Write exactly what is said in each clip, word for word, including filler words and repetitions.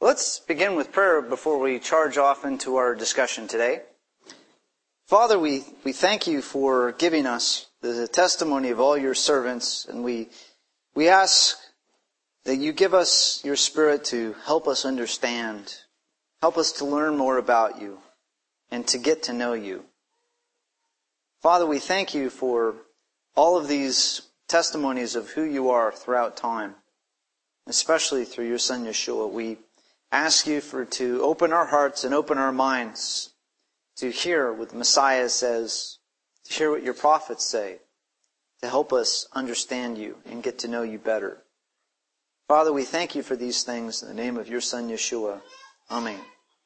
Let's begin with prayer before we charge off into our discussion today. Father, we, we thank you for giving us the testimony of all your servants, and we we ask that you give us your Spirit to help us understand, help us to learn more about you, and to get to know you. Father, we thank you for all of these testimonies of who you are throughout time, especially through your Son Yeshua. We ask you for to open our hearts and open our minds to hear what the Messiah says, to hear what your prophets say, to help us understand you and get to know you better. Father, we thank you for these things in the name of your Son Yeshua. Amen.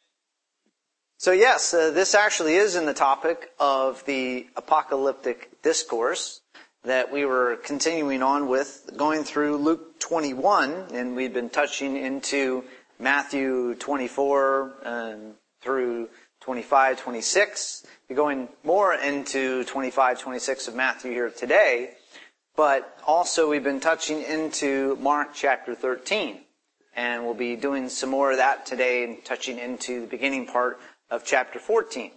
So yes, uh, this actually is in the topic of the apocalyptic discourse that we were continuing on with, going through Luke twenty-one, and we've been touching into Matthew twenty-four um, through twenty-five, twenty-six. We're going more into twenty-five, twenty-six of Matthew here today, but also we've been touching into Mark chapter thirteen, and we'll be doing some more of that today and touching into the beginning part of chapter fourteen.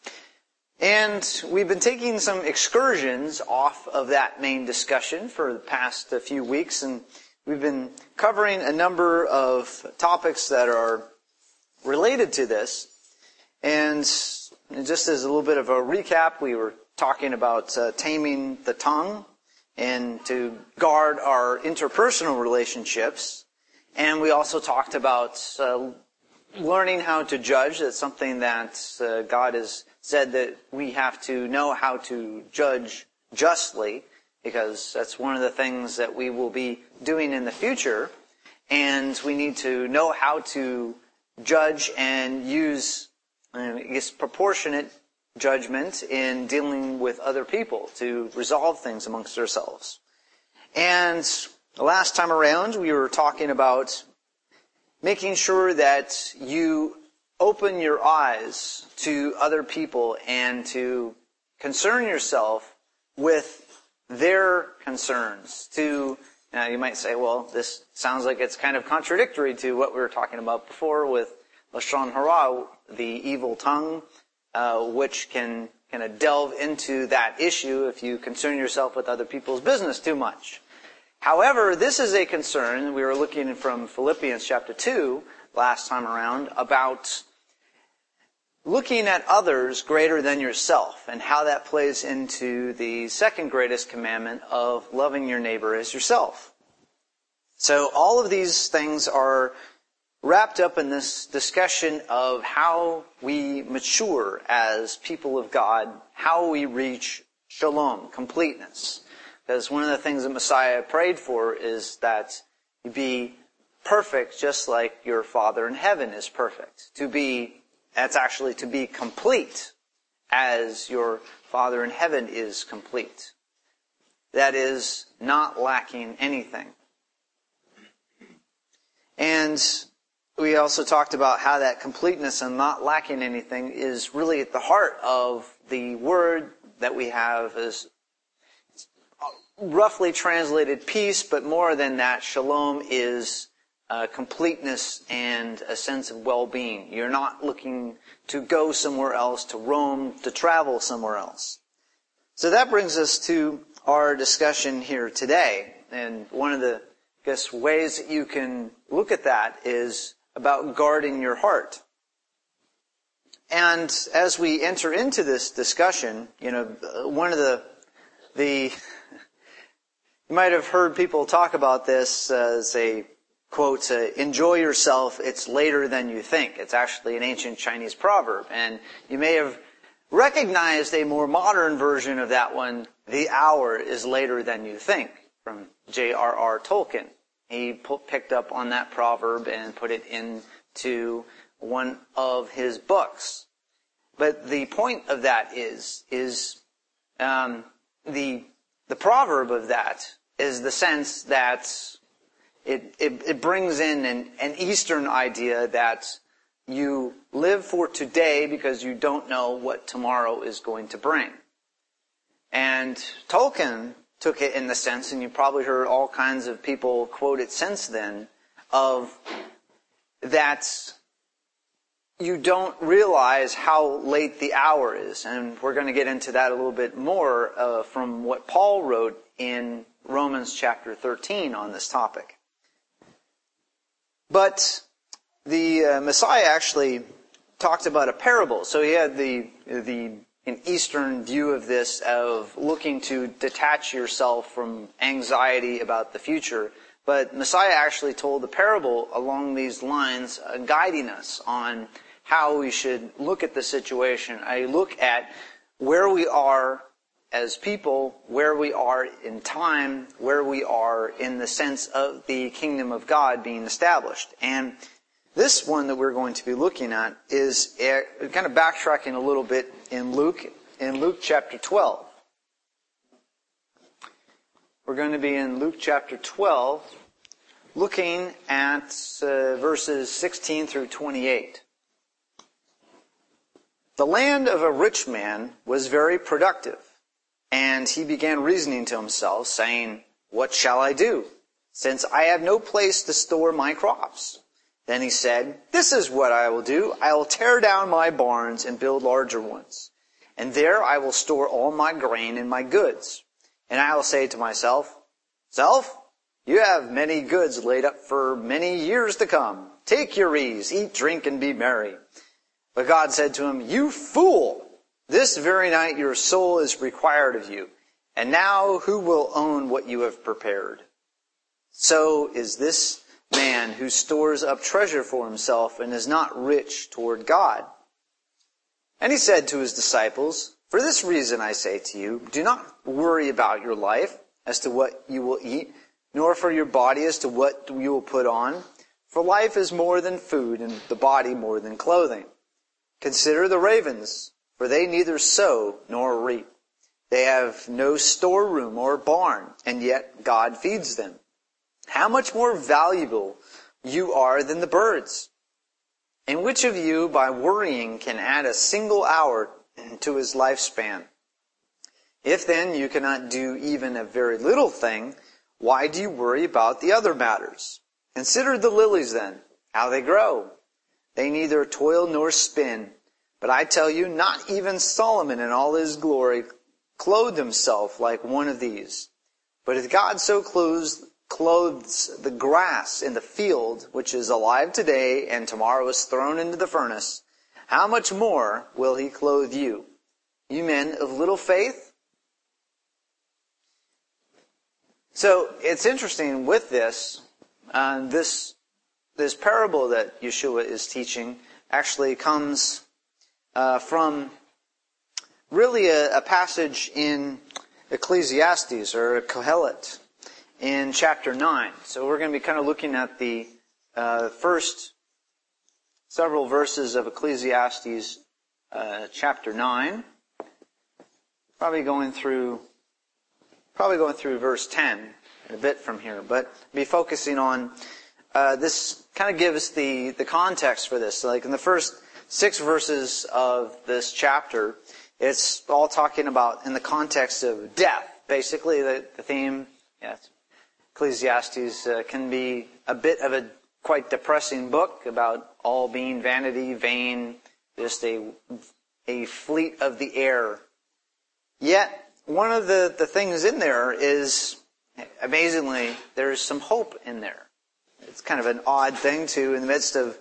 And we've been taking some excursions off of that main discussion for the past few weeks, and we've been covering a number of topics that are related to this. And just as a little bit of a recap, we were talking about uh, taming the tongue and to guard our interpersonal relationships. And we also talked about uh, learning how to judge. That's something that uh, God has said that we have to know how to judge justly, because that's one of the things that we will be doing in the future. And we need to know how to judge and use, I guess, proportionate judgment in dealing with other people to resolve things amongst ourselves. And the last time around, we were talking about making sure that you open your eyes to other people and to concern yourself with their concerns. To, now you might say, well, this sounds like it's kind of contradictory to what we were talking about before with Lashon Hara, the evil tongue, uh, which can kind of delve into that issue if you concern yourself with other people's business too much. However, this is a concern. We were looking from Philippians chapter two last time around about looking at others greater than yourself and how that plays into the second greatest commandment of loving your neighbor as yourself. So all of these things are wrapped up in this discussion of how we mature as people of God, how we reach shalom, completeness. Because one of the things that Messiah prayed for is that you be perfect just like your Father in heaven is perfect. To be, that's actually to be complete as your Father in heaven is complete. That is not lacking anything. And we also talked about how that completeness and not lacking anything is really at the heart of the word that we have as roughly translated peace, but more than that, shalom is uh, completeness and a sense of well-being. You're not looking to go somewhere else, to roam, to travel somewhere else. So that brings us to our discussion here today. And one of the, I guess, ways that you can look at that is about guarding your heart. And as we enter into this discussion, you know, one of the, the, you might have heard people talk about this as a quote, uh, enjoy yourself, it's later than you think. It's actually an ancient Chinese proverb. And you may have recognized a more modern version of that one, the hour is later than you think, from J R R Tolkien. He put, picked up on that proverb and put it into one of his books. But the point of that is, is um, the the proverb of that is the sense that it it, it brings in an, an Eastern idea that you live for today because you don't know what tomorrow is going to bring. And Tolkien took it in the sense, and you probably heard all kinds of people quote it since then, of that you don't realize how late the hour is. And we're going to get into that a little bit more uh, from what Paul wrote in Romans chapter thirteen on this topic. But the uh, Messiah actually talked about a parable. So he had the the an Eastern view of this, of looking to detach yourself from anxiety about the future. But Messiah actually told a parable along these lines, uh, guiding us on how we should look at the situation. I look at where we are as people, where we are in time, where we are in the sense of the kingdom of God being established. And this one that we're going to be looking at is uh, kind of backtracking a little bit in Luke, in Luke chapter twelve. We're going to be in Luke chapter twelve, looking at uh, verses sixteen through twenty-eight. The land of a rich man was very productive, and he began reasoning to himself, saying, "What shall I do, since I have no place to store my crops?" Then he said, "This is what I will do. I will tear down my barns and build larger ones. And there I will store all my grain and my goods. And I will say to myself, Self, you have many goods laid up for many years to come. Take your ease, eat, drink, and be merry." But God said to him, "You fool! This very night your soul is required of you. And now who will own what you have prepared? So is this man who stores up treasure for himself and is not rich toward God." And he said to his disciples, "For this reason I say to you, do not worry about your life as to what you will eat, nor for your body as to what you will put on. For life is more than food, and the body more than clothing. Consider the ravens, for they neither sow nor reap. They have no storeroom or barn, and yet God feeds them. How much more valuable you are than the birds? And which of you, by worrying, can add a single hour to his lifespan? If then you cannot do even a very little thing, why do you worry about the other matters? Consider the lilies then, how they grow. They neither toil nor spin. But I tell you, not even Solomon in all his glory clothed himself like one of these. But if God so clothes clothes the grass in the field, which is alive today and tomorrow is thrown into the furnace, how much more will he clothe you, you men of little faith?" So it's interesting with this, uh, this this parable that Yeshua is teaching actually comes uh, from really a, a passage in Ecclesiastes or Kohelet, in chapter nine. So we're going to be kind of looking at the uh, first several verses of Ecclesiastes uh, chapter nine. Probably going through, probably going through verse ten, a bit from here, but be focusing on uh, this. Kind of gives the the context for this. So like in the first six verses of this chapter, it's all talking about in the context of death. Basically, the, the theme. Yeah, Ecclesiastes uh, can be a bit of a quite depressing book about all being vanity, vain, just a a fleet of the air. Yet, one of the, the things in there is, amazingly, there's some hope in there. It's kind of an odd thing, too, in the midst of,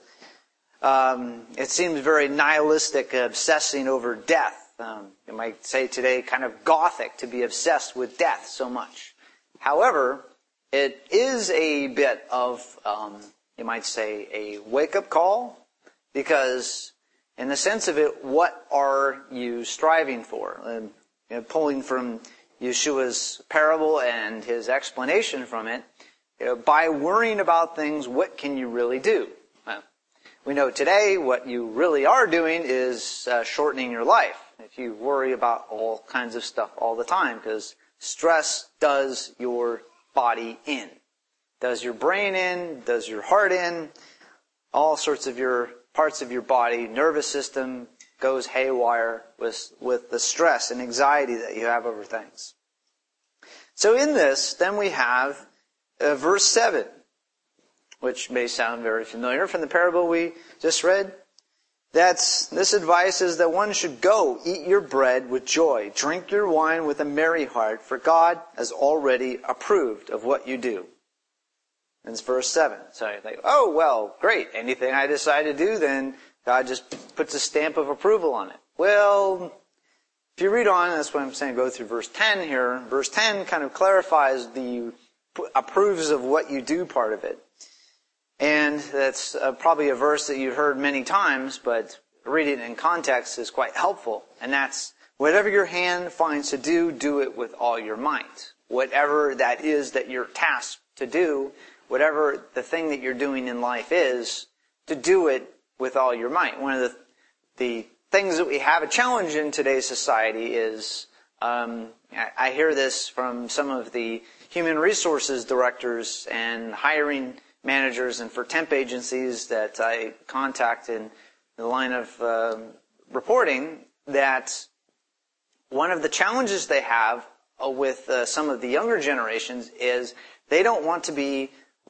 um, it seems very nihilistic, obsessing over death. Um, you might say today kind of gothic to be obsessed with death so much. However, it is a bit of, um, you might say, a wake-up call, because in the sense of it, what are you striving for? And, you know, pulling from Yeshua's parable and his explanation from it, you know, by worrying about things, what can you really do? Well, we know today what you really are doing is uh, shortening your life. If you worry about all kinds of stuff all the time, because stress does your body in. Does your brain in, does your heart in, all sorts of your parts of your body, nervous system goes haywire with, with the stress and anxiety that you have over things. So in this, then we have uh, verse seven, which may sound very familiar from the parable we just read. That's, this advice is that one should go, eat your bread with joy, drink your wine with a merry heart, for God has already approved of what you do. That's verse seven. So you think, oh, well, great. Anything I decide to do, then God just puts a stamp of approval on it. Well, if you read on, that's what I'm saying, go through verse ten here. Verse ten kind of clarifies the approves of what you do part of it. And that's uh, probably a verse that you've heard many times, but reading it in context is quite helpful. And that's, whatever your hand finds to do, do it with all your might. Whatever that is that you're tasked to do, whatever the thing that you're doing in life is, to do it with all your might. One of the, the things that we have a challenge in today's society is, um, I, I hear this from some of the human resources directors and hiring managers and for temp agencies that I contact in the line of uh, reporting, that one of the challenges they have uh, with uh, some of the younger generations is they don't want to be,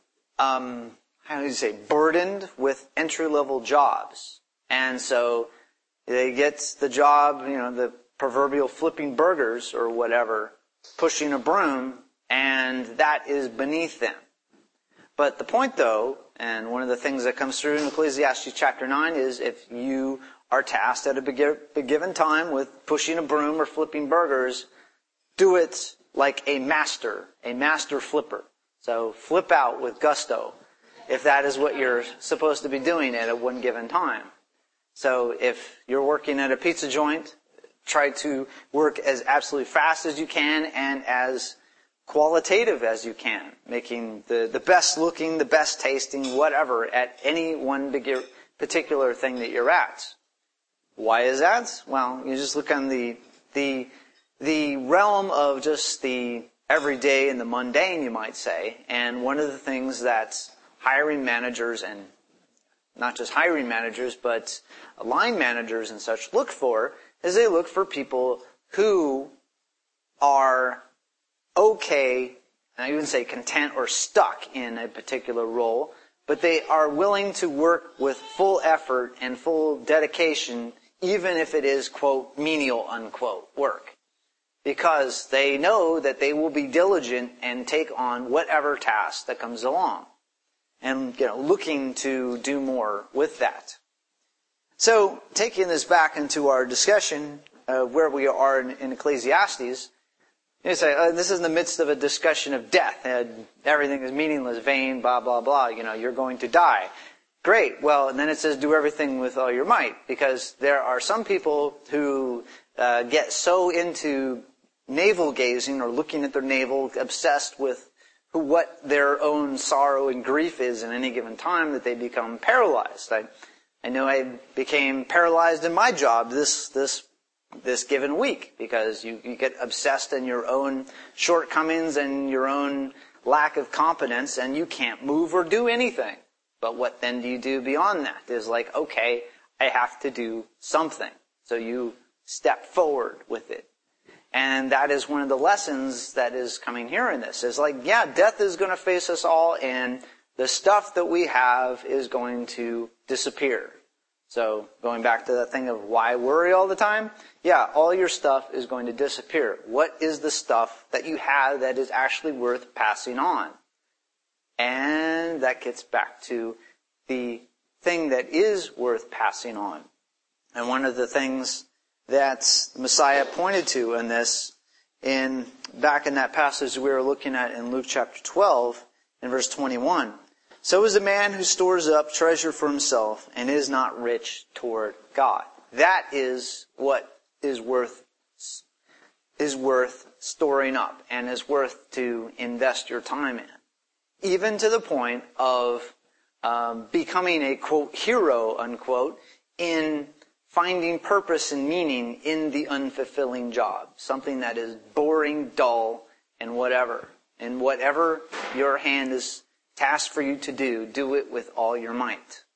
um, how do you say, burdened with entry-level jobs. And so they get the job, you know, the proverbial flipping burgers or whatever, pushing a broom, and that is beneath them. But the point, though, and one of the things that comes through in Ecclesiastes chapter nine is if you are tasked at a given time with pushing a broom or flipping burgers, do it like a master, a master flipper. So flip out with gusto if that is what you're supposed to be doing at a one given time. So if you're working at a pizza joint, try to work as absolutely fast as you can and as qualitative as you can, making the, the best looking, the best tasting, whatever, at any one particular thing that you're at. Why is that? Well, you just look on the, the, the realm of just the everyday and the mundane, you might say, and one of the things that hiring managers, and not just hiring managers, but line managers and such look for, is they look for people who are okay, and I even say content or stuck in a particular role, but they are willing to work with full effort and full dedication, even if it is, quote, menial, unquote, work. Because they know that they will be diligent and take on whatever task that comes along. And, you know, looking to do more with that. So, taking this back into our discussion of where we are in, in Ecclesiastes, you say, oh, this is in the midst of a discussion of death, and everything is meaningless, vain, blah, blah, blah, you know, you're going to die. Great. Well, and then it says do everything with all your might, because there are some people who uh, get so into navel gazing or looking at their navel, obsessed with who, what their own sorrow and grief is in any given time, that they become paralyzed. I, I know I became paralyzed in my job this, this this given week, because you, you get obsessed in your own shortcomings and your own lack of competence, and you can't move or do anything. But what then do you do beyond that? Is like, okay, I have to do something. So you step forward with it. And that is one of the lessons that is coming here in this. Is like, yeah, death is going to face us all, and the stuff that we have is going to disappear. So, going back to that thing of why worry all the time? Yeah, all your stuff is going to disappear. What is the stuff that you have that is actually worth passing on? And that gets back to the thing that is worth passing on. And one of the things that Messiah pointed to in this, in back in that passage we were looking at in Luke chapter twelve, in verse twenty-one, so is the man who stores up treasure for himself and is not rich toward God. That is what is worth is worth storing up and is worth to invest your time in. Even to the point of um, becoming a, quote, hero, unquote, in finding purpose and meaning in the unfulfilling job. Something that is boring, dull, and whatever. And whatever your hand is tasked for you to do, do it with all your might.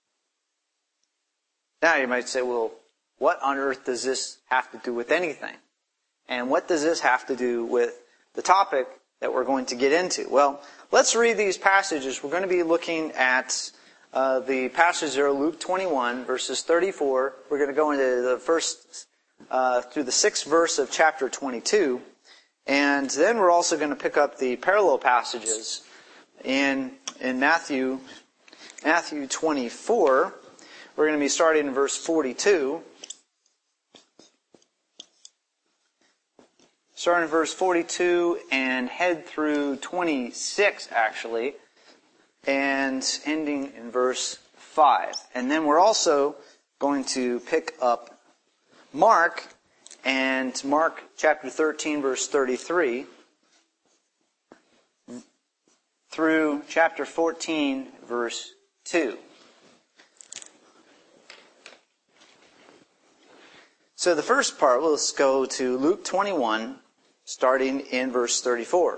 Now you might say, well, what on earth does this have to do with anything? And what does this have to do with the topic that we're going to get into? Well, let's read these passages. We're going to be looking at uh, the passage there, Luke twenty-one, verses thirty-four. We're going to go into the first, uh, through the sixth verse of chapter twenty-two. And then we're also going to pick up the parallel passages in, in Matthew, Matthew twenty-four. We're going to be starting in verse forty-two. Starting in verse forty-two and head through twenty-six, actually, and ending in verse five. And then we're also going to pick up Mark, and Mark chapter thirteen, verse thirty-three, through chapter fourteen, verse two. So the first part, let's go to Luke twenty-one, starting in verse thirty-four.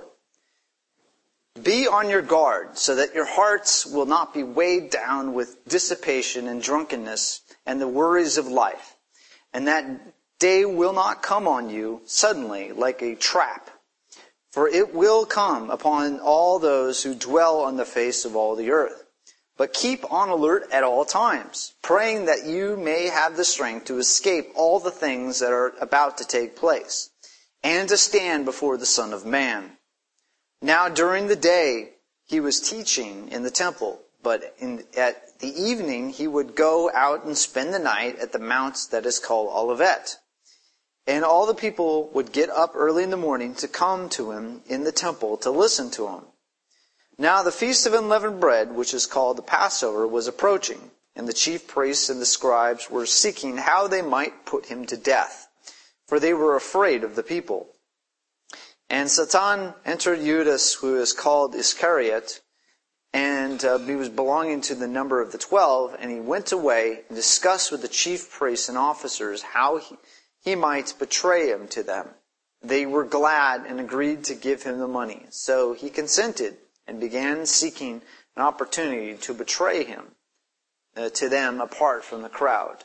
Be on your guard, so that your hearts will not be weighed down with dissipation and drunkenness and the worries of life, and that day will not come on you suddenly like a trap. For it will come upon all those who dwell on the face of all the earth. But keep on alert at all times, praying that you may have the strength to escape all the things that are about to take place, and to stand before the Son of Man. Now during the day he was teaching in the temple, but in, at the evening he would go out and spend the night at the mount that is called Olivet. And all the people would get up early in the morning to come to him in the temple to listen to him. Now the feast of unleavened bread, which is called the Passover, was approaching, and the chief priests and the scribes were seeking how they might put him to death, for they were afraid of the people. And Satan entered Judas, who is called Iscariot, and uh, he was belonging to the number of the twelve, and he went away and discussed with the chief priests and officers how he, he might betray him to them. They were glad and agreed to give him the money. So he consented and began seeking an opportunity to betray him uh, to them apart from the crowd.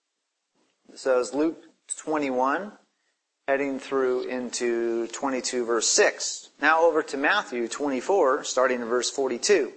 So it's Luke twenty-one, heading through into twenty-two, verse six. Now over to Matthew twenty-four, starting in verse forty-two.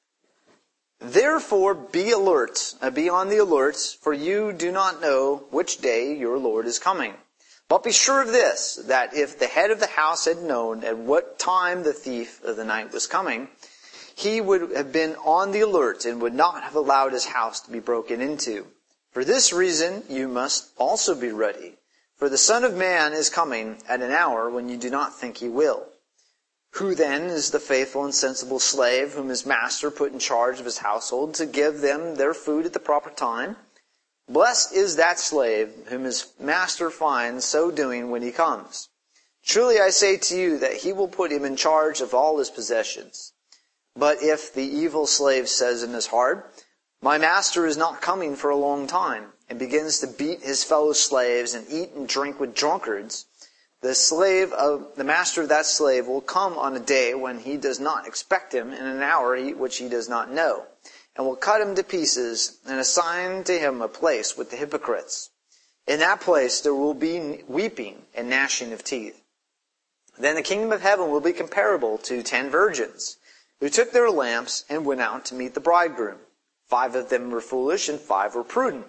Therefore be alert, uh, be on the alert, for you do not know which day your Lord is coming. But be sure of this, that if the head of the house had known at what time the thief of the night was coming, he would have been on the alert and would not have allowed his house to be broken into. For this reason you must also be ready, for the Son of Man is coming at an hour when you do not think he will. Who then is the faithful and sensible slave whom his master put in charge of his household to give them their food at the proper time? Blessed is that slave whom his master finds so doing when he comes. Truly I say to you that he will put him in charge of all his possessions. But if the evil slave says in his heart, my master is not coming for a long time, and begins to beat his fellow slaves and eat and drink with drunkards, the slave of the master of that slave will come on a day when he does not expect him, in an hour which he does not know, and will cut him to pieces and assign to him a place with the hypocrites. In that place there will be weeping and gnashing of teeth. Then the kingdom of heaven will be comparable to ten virgins who took their lamps and went out to meet the bridegroom. Five of them were foolish and five were prudent.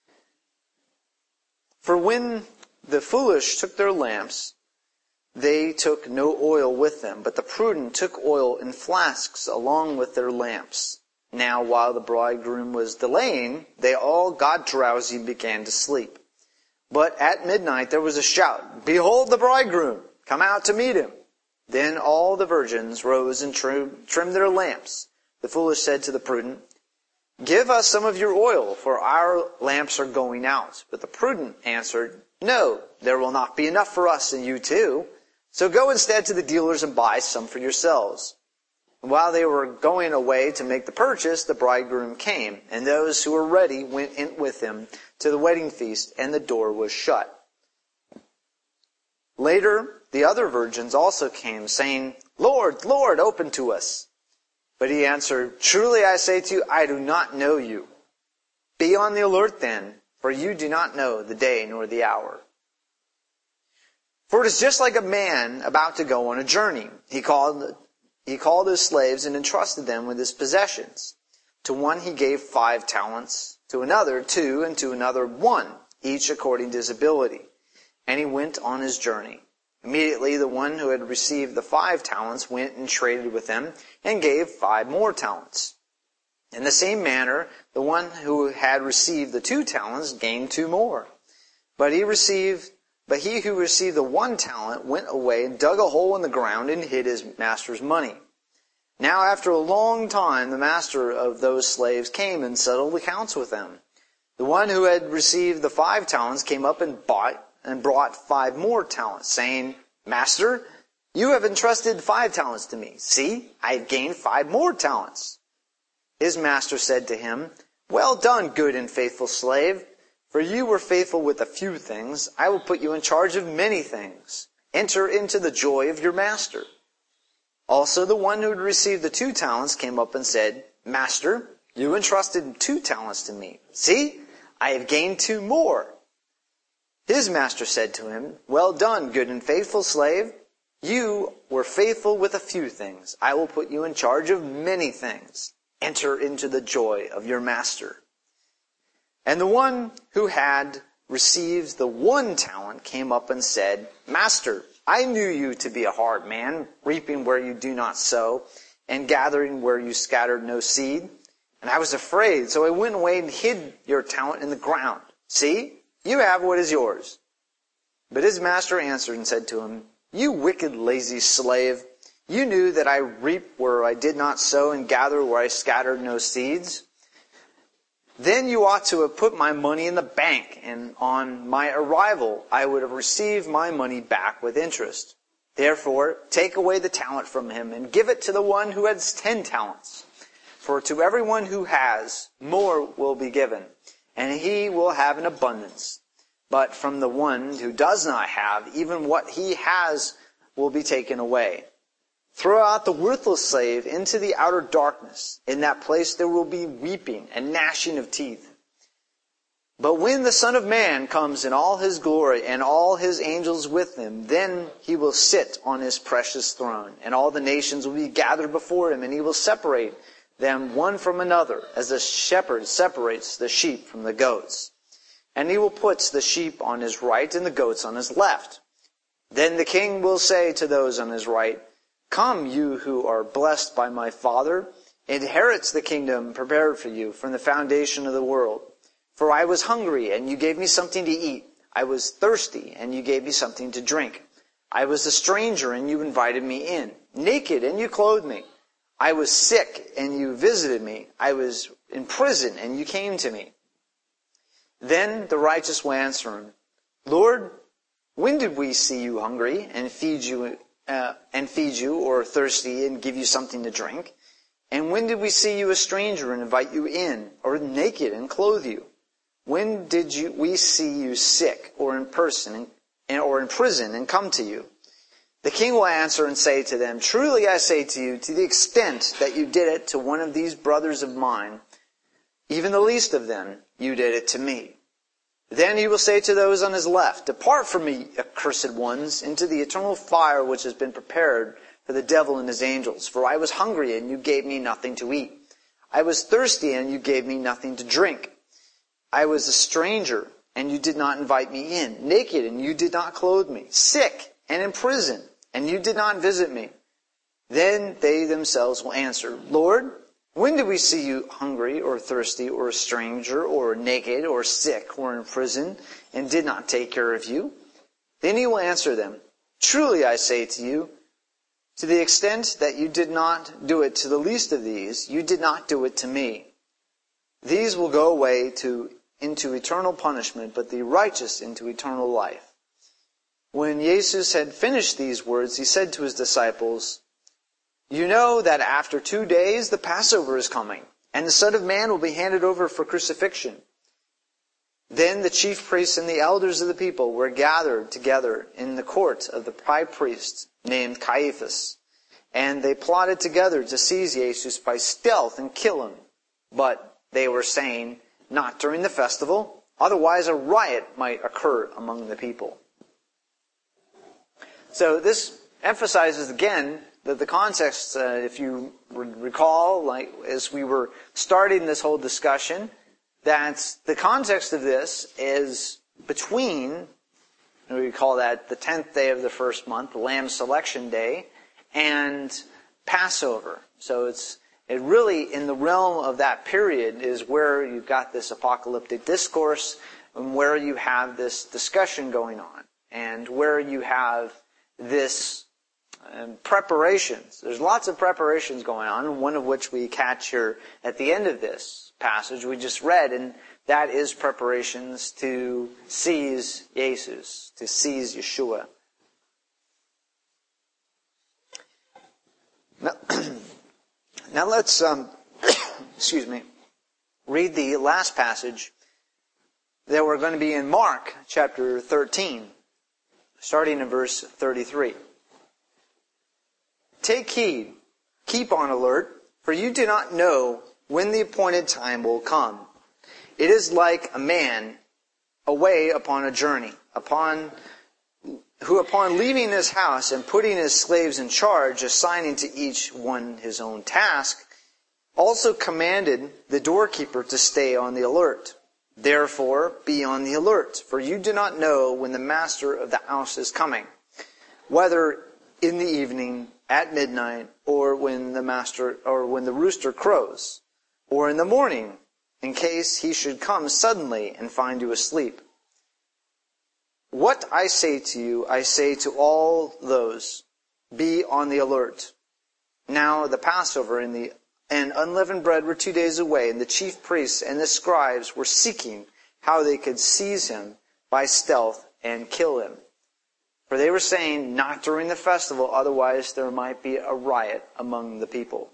For when the foolish took their lamps, they took no oil with them, but the prudent took oil in flasks along with their lamps. Now, while the bridegroom was delaying, they all got drowsy and began to sleep. But at midnight there was a shout, behold the bridegroom, come out to meet him. Then all the virgins rose and trim, trimmed their lamps. The foolish said to the prudent, give us some of your oil, for our lamps are going out. But the prudent answered, no, there will not be enough for us and you too. So go instead to the dealers and buy some for yourselves. And while they were going away to make the purchase, the bridegroom came, and those who were ready went in with him to the wedding feast, and the door was shut. Later, the other virgins also came, saying, Lord, Lord, open to us. But he answered, truly I say to you, I do not know you. Be on the alert then, for you do not know the day nor the hour. For it is just like a man about to go on a journey. He called he called his slaves and entrusted them with his possessions. To one he gave five talents, to another two, and to another one, each according to his ability. And he went on his journey. Immediately the one who had received the five talents went and traded with them, and gave five more talents. In the same manner, the one who had received the two talents gained two more. But he received, but he who received the one talent went away and dug a hole in the ground and hid his master's money. Now after a long time, the master of those slaves came and settled accounts with them. The one who had received the five talents came up and bought and brought five more talents, saying, Master, you have entrusted five talents to me. See, I have gained five more talents. His master said to him, Well done, good and faithful slave. For you were faithful with a few things, I will put you in charge of many things. Enter into the joy of your master. Also the one who had received the two talents came up and said, Master, you entrusted two talents to me. See, I have gained two more. His master said to him, Well done, good and faithful slave. You were faithful with a few things. I will put you in charge of many things. Enter into the joy of your master. And the one who had received the one talent came up and said, Master, I knew you to be a hard man, reaping where you do not sow, and gathering where you scattered no seed. And I was afraid, so I went away and hid your talent in the ground. See, you have what is yours. But his master answered and said to him, You wicked, lazy slave, you knew that I reap where I did not sow and gather where I scattered no seeds. Then you ought to have put my money in the bank, and on my arrival I would have received my money back with interest. Therefore, take away the talent from him and give it to the one who has ten talents. For to everyone who has, more will be given, and he will have an abundance. But from the one who does not have, even what he has will be taken away. Throw out the worthless slave into the outer darkness. In that place there will be weeping and gnashing of teeth. But when the Son of Man comes in all his glory and all his angels with him, then he will sit on his precious throne, and all the nations will be gathered before him, and he will separate them one from another, as the shepherd separates the sheep from the goats. And he will put the sheep on his right and the goats on his left. Then the king will say to those on his right, Come, you who are blessed by my Father, inherit the kingdom prepared for you from the foundation of the world. For I was hungry, and you gave me something to eat. I was thirsty, and you gave me something to drink. I was a stranger, and you invited me in. Naked, and you clothed me. I was sick, and you visited me. I was in prison, and you came to me. Then the righteous will answer him, Lord, when did we see you hungry and feed you Uh, and feed you, or thirsty and give you something to drink? And when did we see you a stranger and invite you in, or naked and clothe you? When did you, we see you sick or in person and, or in prison and come to you? The king will answer and say to them, Truly I say to you, to the extent that you did it to one of these brothers of mine, even the least of them, you did it to me. Then he will say to those on his left, Depart from me, accursed ones, into the eternal fire which has been prepared for the devil and his angels. For I was hungry, and you gave me nothing to eat. I was thirsty, and you gave me nothing to drink. I was a stranger, and you did not invite me in. Naked, and you did not clothe me. Sick, and in prison, and you did not visit me. Then they themselves will answer, Lord, when did we see you hungry or thirsty or a stranger or naked or sick or in prison and did not take care of you? Then he will answer them, Truly I say to you, to the extent that you did not do it to the least of these, you did not do it to me. These will go away to into eternal punishment, but the righteous into eternal life. When Jesus had finished these words, he said to his disciples, You know that after two days the Passover is coming, and the Son of Man will be handed over for crucifixion. Then the chief priests and the elders of the people were gathered together in the court of the high priest named Caiaphas, and they plotted together to seize Jesus by stealth and kill him. But they were saying, Not during the festival, otherwise a riot might occur among the people. So this emphasizes again the, the context, uh, if you recall, like as we were starting this whole discussion, that the context of this is between, we call that the tenth day of the first month, the Lamb Selection Day, and Passover. So it's it really, in the realm of that period, is where you've got this apocalyptic discourse, and where you have this discussion going on, and where you have this um, preparations. There's lots of preparations going on, one of which we catch here at the end of this passage we just read, and that is preparations to seize Jesus, to seize Yeshua. Now, now let's, um, excuse me, read the last passage that we're going to be in Mark chapter thirteen, starting in verse thirty-three. Take heed, keep on alert, for you do not know when the appointed time will come. It is like a man away upon a journey, upon who upon leaving his house and putting his slaves in charge, assigning to each one his own task, also commanded the doorkeeper to stay on the alert. Therefore, be on the alert, for you do not know when the master of the house is coming, whether in the evening, at midnight, or when the master, or when the rooster crows, or in the morning, in case he should come suddenly and find you asleep. What I say to you, I say to all those, be on the alert. Now the Passover and the and unleavened bread were two days away, and the chief priests and the scribes were seeking how they could seize him by stealth and kill him. For they were saying, not during the festival, otherwise there might be a riot among the people.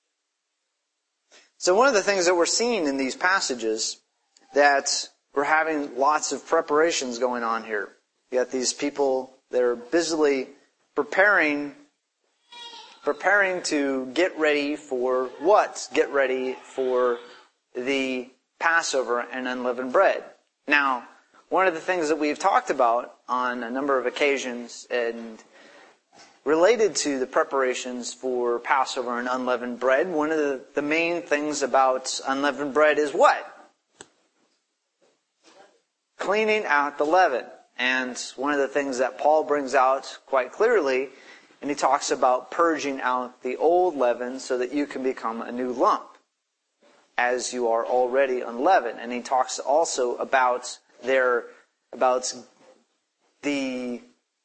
So one of the things that we're seeing in these passages, that we're having lots of preparations going on here. You got these people that are busily preparing Preparing to get ready for what? Get ready for the Passover and unleavened bread. Now, one of the things that we've talked about on a number of occasions and related to the preparations for Passover and unleavened bread, one of the, the main things about unleavened bread is what? Cleaning out the leaven. And one of the things that Paul brings out quite clearly, and he talks about purging out the old leaven so that you can become a new lump, as you are already unleavened. And he talks also about their, about the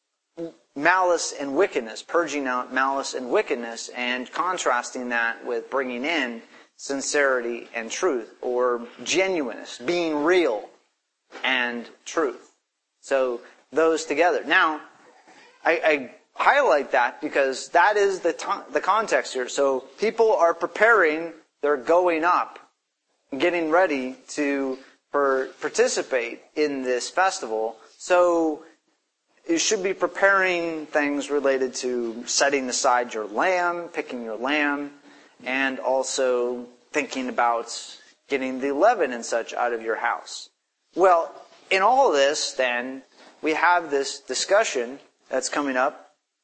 malice and wickedness, purging out malice and wickedness, and contrasting that with bringing in sincerity and truth, or genuineness, being real and truth. So those together. Now, I, I highlight that because that is the to- the context here. So people are preparing, they're going up, getting ready to per- participate in this festival. So you should be preparing things related to setting aside your lamb, picking your lamb, and also thinking about getting the leaven and such out of your house. Well, in all of this, then, we have this discussion that's coming up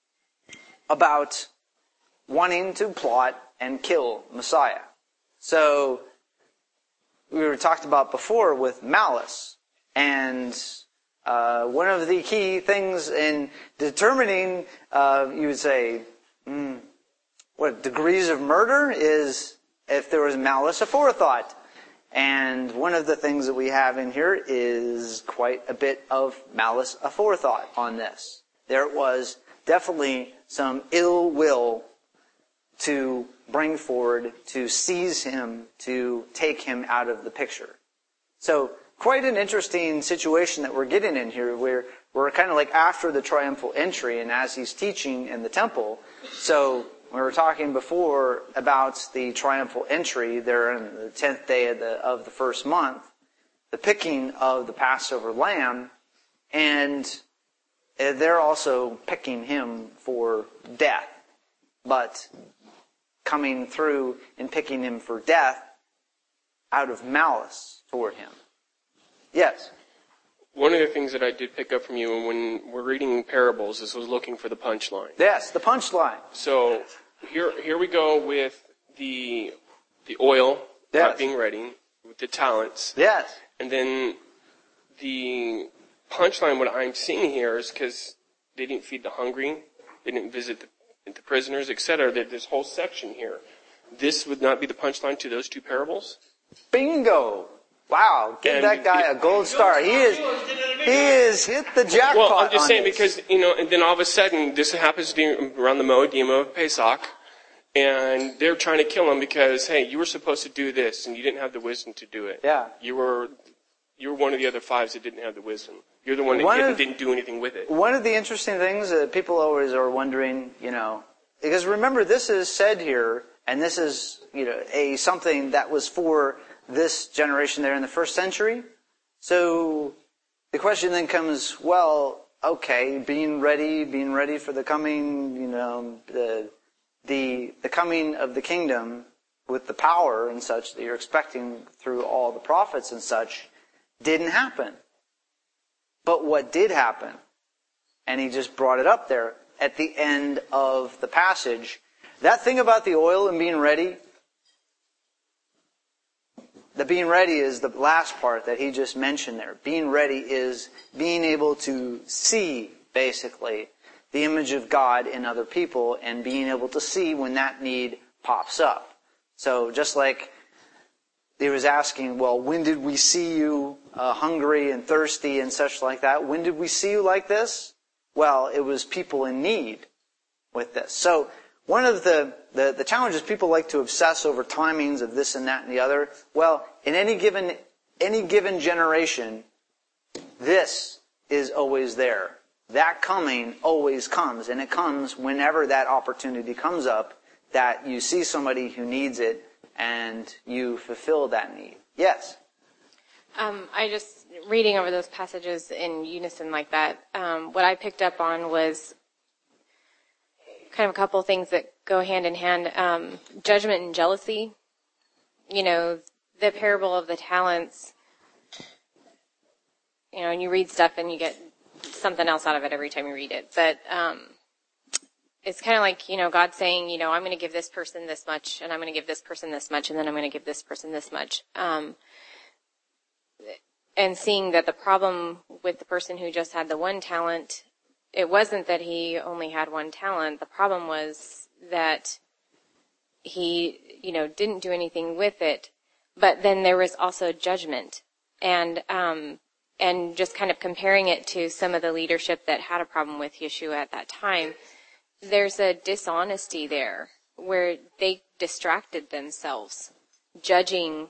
about wanting to plot and kill Messiah. So, we were talked about before with malice. And uh, one of the key things in determining, uh, you would say, mm, what, degrees of murder is if there was malice aforethought. And one of the things that we have in here is quite a bit of malice aforethought on this. There was definitely some ill will to bring forward, to seize him, to take him out of the picture. So, quite an interesting situation that we're getting in here, where we're kind of like after the triumphal entry and as he's teaching in the temple. So, we were talking before about the triumphal entry there on the tenth day of the, of the first month, the picking of the Passover lamb, and they're also picking him for death, but coming through and picking him for death out of malice toward him. Yes? one of the things that I did pick up from you when we're reading parables is was looking for the punchline. Yes, the punchline. So here, here we go with the the oil Yes. not being ready, with the talents, Yes. and then the punchline. What I'm seeing here is because they didn't feed the hungry, they didn't visit the, the prisoners, et cetera. There's this whole section here. This would not be the punchline to those two parables. Bingo. Wow, give And that guy it- a gold star. He is, he is hit the jackpot. Well, I'm just on saying this. because, you know, and then all of a sudden, this happens during, around the Moedim of Pesach, and they're trying to kill him because, hey, you were supposed to do this, and you didn't have the wisdom to do it. Yeah. You were, you were one of the other fives that didn't have the wisdom. You're the one that One didn't, of- didn't do anything with it. One of the interesting things that people always are wondering, you know, because remember this is said here, and this is, you know, a something that was for this generation there in the first century. So the question then comes, well, okay, being ready, being ready for the coming, you know, the the the coming of the kingdom with the power and such that you're expecting through all the prophets and such, didn't happen. But what did happen? And he just brought it up there at the end of the passage. That thing about the oil and being ready, the being ready is the last part that he just mentioned there. Being ready is being able to see, basically, the image of God in other people and being able to see when that need pops up. So just like he was asking, well, when did we see you uh, hungry and thirsty and such like that? When did we see you like this? Well, it was people in need with this. So one of the, the, the challenges, people like to obsess over timings of this and that and the other. Well, in any given, any given generation, this is always there. That coming always comes, and it comes whenever that opportunity comes up, that you see somebody who needs it and you fulfill that need. Yes? Um, I just, reading over those passages in unison like that, um, what I picked up on was kind of a couple things that go hand in hand. Um, judgment and jealousy. You know, the parable of the talents, you know, and you read stuff and you get something else out of it every time you read it. But um, it's kind of like, you know, God saying, you know, I'm going to give this person this much, and I'm going to give this person this much, and then I'm going to give this person this much. Um, and seeing that the problem with the person who just had the one talent, it wasn't that he only had one talent. The problem was that he, you know, didn't do anything with it. But then there was also judgment. And, um, and just kind of comparing it to some of the leadership that had a problem with Yeshua at that time, there's a dishonesty there where they distracted themselves, judging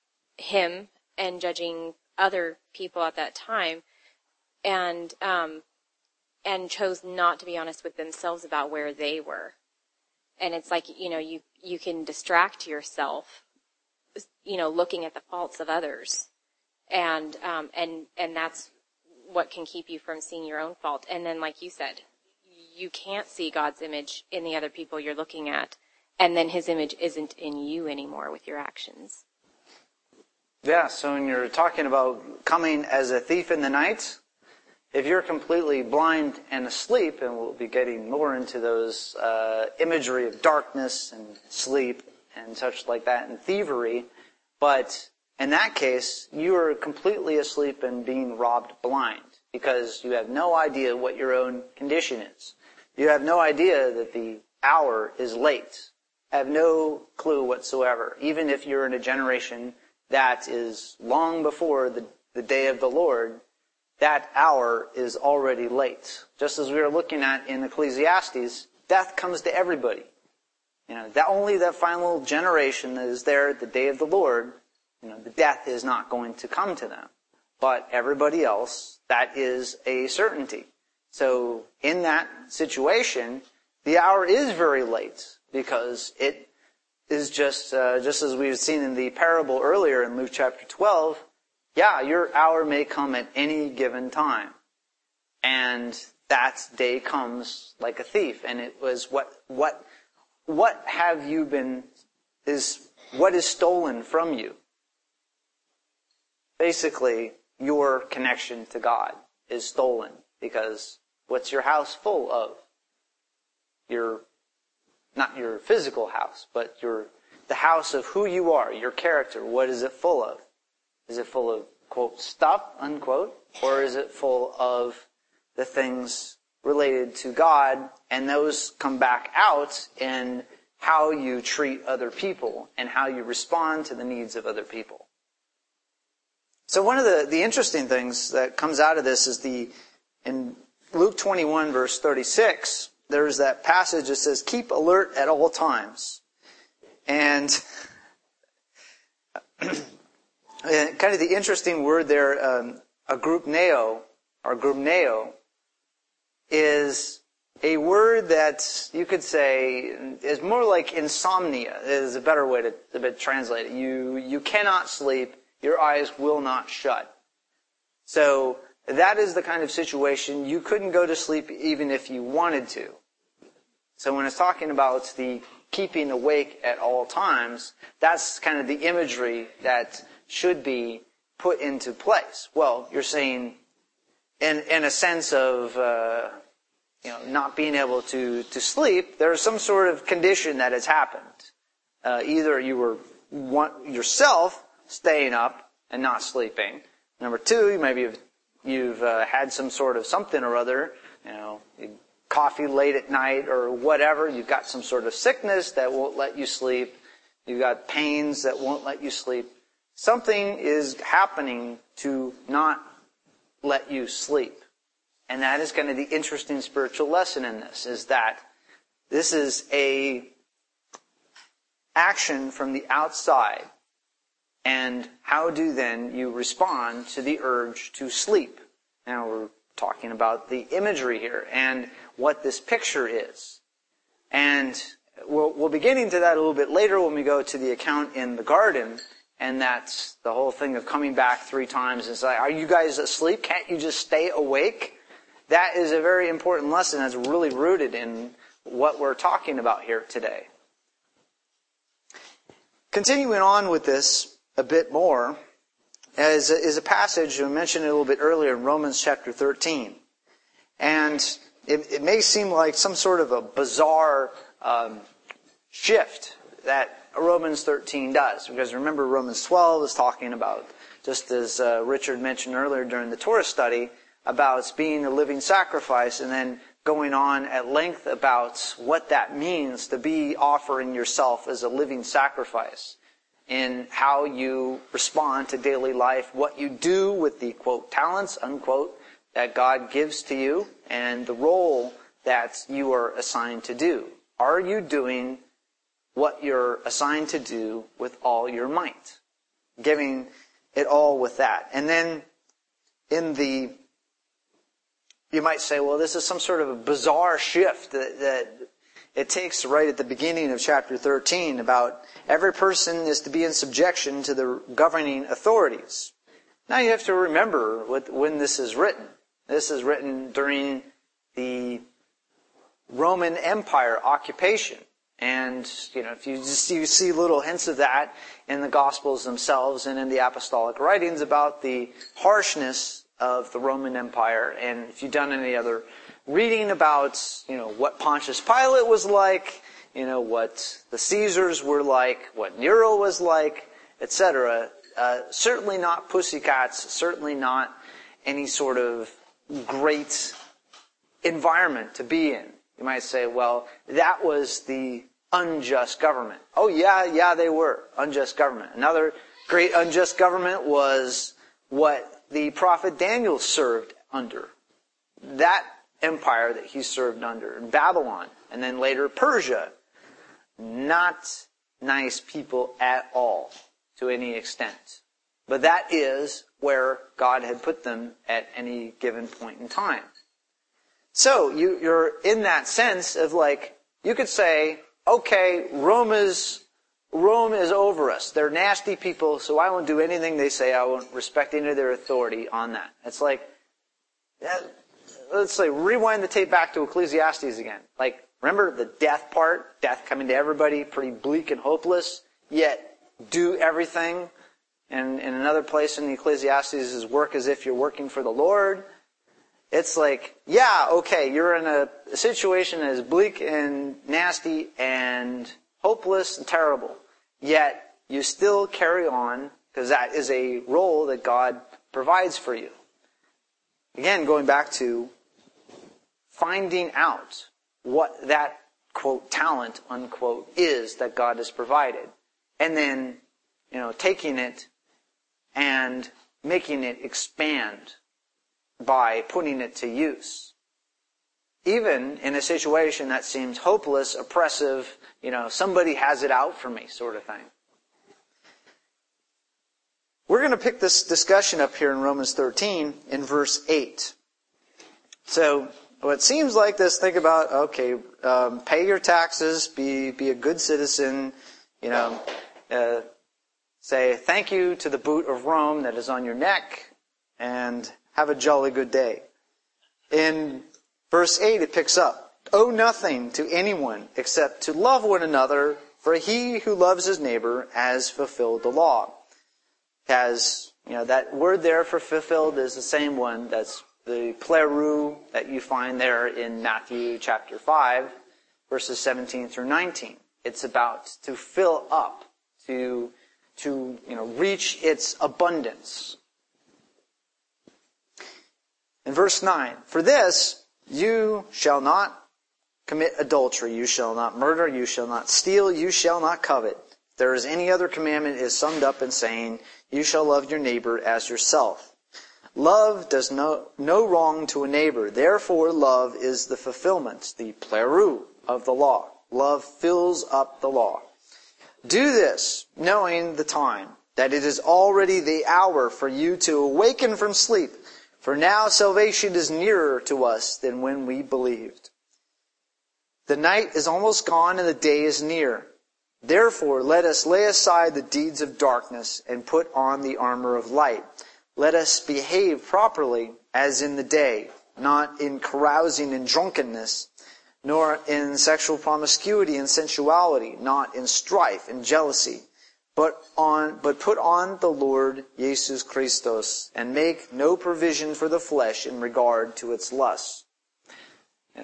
him and judging other people at that time, and um, and chose not to be honest with themselves about where they were. And it's like, you know, you, you can distract yourself, you know, looking at the faults of others. And, um, and, and that's what can keep you from seeing your own fault. And then, like you said, you can't see God's image in the other people you're looking at. And then his image isn't in you anymore with your actions. Yeah, so when you're talking about coming as a thief in the night, if you're completely blind and asleep, and we'll be getting more into those uh, imagery of darkness and sleep and such like that and thievery, but in that case, you are completely asleep and being robbed blind because you have no idea what your own condition is. You have no idea that the hour is late. Have no clue whatsoever, even if you're in a generation that is long before the, the day of the Lord. That hour is already late. Just as we were looking at in Ecclesiastes, death comes to everybody. You know, that only that final generation that is there at the day of the Lord, you know, the death is not going to come to them. But everybody else, that is a certainty. So in that situation, the hour is very late because it is just, uh, just as we've seen in the parable earlier in Luke chapter twelve, yeah, your hour may come at any given time. And that day comes like a thief. And it was what, what, what have you been, is, what is stolen from you? Basically, your connection to God is stolen. Because what's your house full of? Your, not your physical house, but your, the house of who you are, your character. What is it full of? Is it full of, quote, stuff, unquote? Or is it full of the things related to God, and those come back out in how you treat other people and how you respond to the needs of other people? So one of the, the interesting things that comes out of this is the, in Luke twenty-one verse thirty-six, there's that passage that says, keep alert at all times. And kind of the interesting word there, um, agrupneo, or agrupneo, is a word that you could say is more like insomnia, is a better way to, to translate it. You, you cannot sleep, your eyes will not shut. So that is the kind of situation you couldn't go to sleep even if you wanted to. So when it's talking about the keeping awake at all times, that's kind of the imagery that should be put into place. Well, you're saying in, in a sense of, uh, you know, not being able to, to sleep, there's some sort of condition that has happened. Uh, either you were want, yourself staying up and not sleeping. Number two, you maybe have, you've uh, had some sort of something or other, you know, coffee late at night or whatever. You've got some sort of sickness that won't let you sleep. You've got pains that won't let you sleep. Something is happening to not let you sleep. And that is kind of the interesting spiritual lesson in this, is that this is a action from the outside. And how do then you respond to the urge to sleep? Now we're talking about the imagery here and what this picture is. And we'll, we'll be getting to that a little bit later when we go to the account in the garden. And that's the whole thing of coming back three times and say, are you guys asleep? Can't you just stay awake? That is a very important lesson that's really rooted in what we're talking about here today. Continuing on with this a bit more, is a, is a passage, I mentioned it a little bit earlier in Romans chapter thirteen. And it, it may seem like some sort of a bizarre um, shift that Romans thirteen does. Because remember, Romans twelve is talking about, just as uh, Richard mentioned earlier during the Torah study, about being a living sacrifice, and then going on at length about what that means to be offering yourself as a living sacrifice, in how you respond to daily life, what you do with the, quote, talents, unquote, that God gives to you, and the role that you are assigned to do. Are you doing what you're assigned to do with all your might? Giving it all with that. And then in the, you might say, well, this is some sort of a bizarre shift that, that it takes right at the beginning of chapter thirteen about every person is to be in subjection to the governing authorities. Now you have to remember what, when this is written. This is written during the Roman Empire occupation. And, you know, if you just you see little hints of that in the Gospels themselves and in the apostolic writings about the harshness of the Roman Empire. And if you've done any other reading about, you know, what Pontius Pilate was like, you know, what the Caesars were like, what Nero was like, et cetera, uh, certainly not pussycats, certainly not any sort of great environment to be in. You might say, well, that was the unjust government. Oh yeah, yeah, they were. Unjust government. Another great unjust government was what the prophet Daniel served under. That empire that he served under. Babylon. And then later Persia. Not nice people at all, to any extent. But that is where God had put them at any given point in time. So you, you're in that sense of like, you could say, okay, Rome is, Rome is over us. They're nasty people, so I won't do anything they say. I won't respect any of their authority on that. It's like, let's say, rewind the tape back to Ecclesiastes again. Like, remember the death part? Death coming to everybody, pretty bleak and hopeless, yet do everything And in another place in the Ecclesiastes is work as if you're working for the Lord. It's like, yeah, okay, you're in a, a situation that is bleak and nasty and hopeless and terrible. Yet, you still carry on, because that is a role that God provides for you. Again, going back to finding out what that, quote, talent, unquote, is that God has provided. And then, you know, taking it and making it expand by putting it to use. Even in a situation that seems hopeless, oppressive, you know, somebody has it out for me sort of thing. We're going to pick this discussion up here in Romans thirteen in verse eight. So, what seems like this, think about, okay, um, pay your taxes, be be a good citizen, you know, uh, say thank you to the boot of Rome that is on your neck, and have a jolly good day. In verse eight, it picks up, owe nothing to anyone except to love one another, for he who loves his neighbor has fulfilled the law. Has, you know, that word there for fulfilled is the same one that's the plerou that you find there in Matthew chapter five, verses seventeen through nineteen. It's about to fill up, to, to, you know, reach its abundance. In verse nine, for this you shall not commit adultery, you shall not murder, you shall not steal, you shall not covet. If there is any other commandment, it is summed up in saying, you shall love your neighbor as yourself. Love does no, no wrong to a neighbor. Therefore, love is the fulfillment, the plerou of the law. Love fills up the law. Do this, knowing the time, that it is already the hour for you to awaken from sleep. For now salvation is nearer to us than when we believed. The night is almost gone and the day is near. Therefore, let us lay aside the deeds of darkness and put on the armor of light. Let us behave properly as in the day, not in carousing and drunkenness, nor in sexual promiscuity and sensuality, not in strife and jealousy, but on, but put on the Lord Jesus Christos, and make no provision for the flesh in regard to its lusts. You know.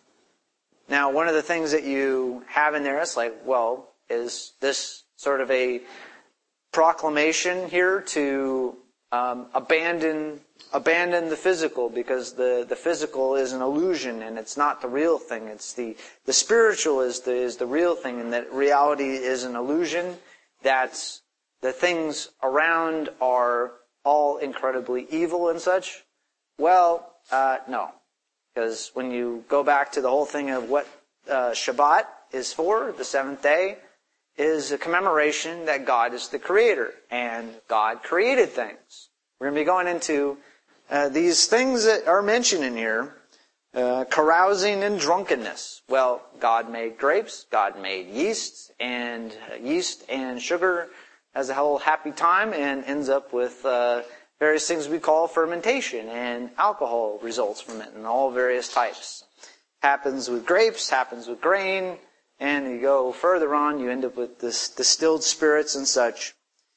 Now, one of the things that you have in there is like, well, is this sort of a proclamation here to um, abandon abandon the physical, because the, the physical is an illusion and it's not the real thing. It's the the spiritual is the is the real thing, and that reality is an illusion. That the things around are all incredibly evil and such. Well, uh, no, because when you go back to the whole thing of what uh, Shabbat is for, the seventh day, is a commemoration that God is the creator, and God created things. We're going to be going into uh, these things that are mentioned in here, uh, carousing and drunkenness. Well, God made grapes, God made yeast, and uh, yeast and sugar has a whole happy time and ends up with uh, various things we call fermentation, and alcohol results from it in all various types. Happens with grapes, happens with grain, and you go further on, you end up with this distilled spirits and such.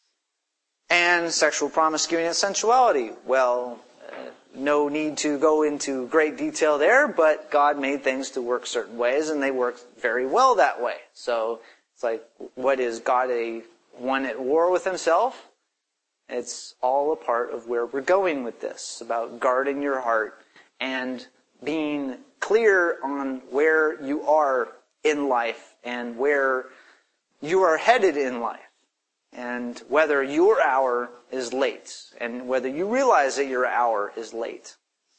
And sexual promiscuity and sensuality. Well, uh, no need to go into great detail there, but God made things to work certain ways, and they work very well that way. So, it's like, what is God, a one at war with himself? It's all a part of where we're going with this, about guarding your heart and being clear on where you are in life and where you are headed in life, and whether your hour is late, and whether you realize that your hour is late.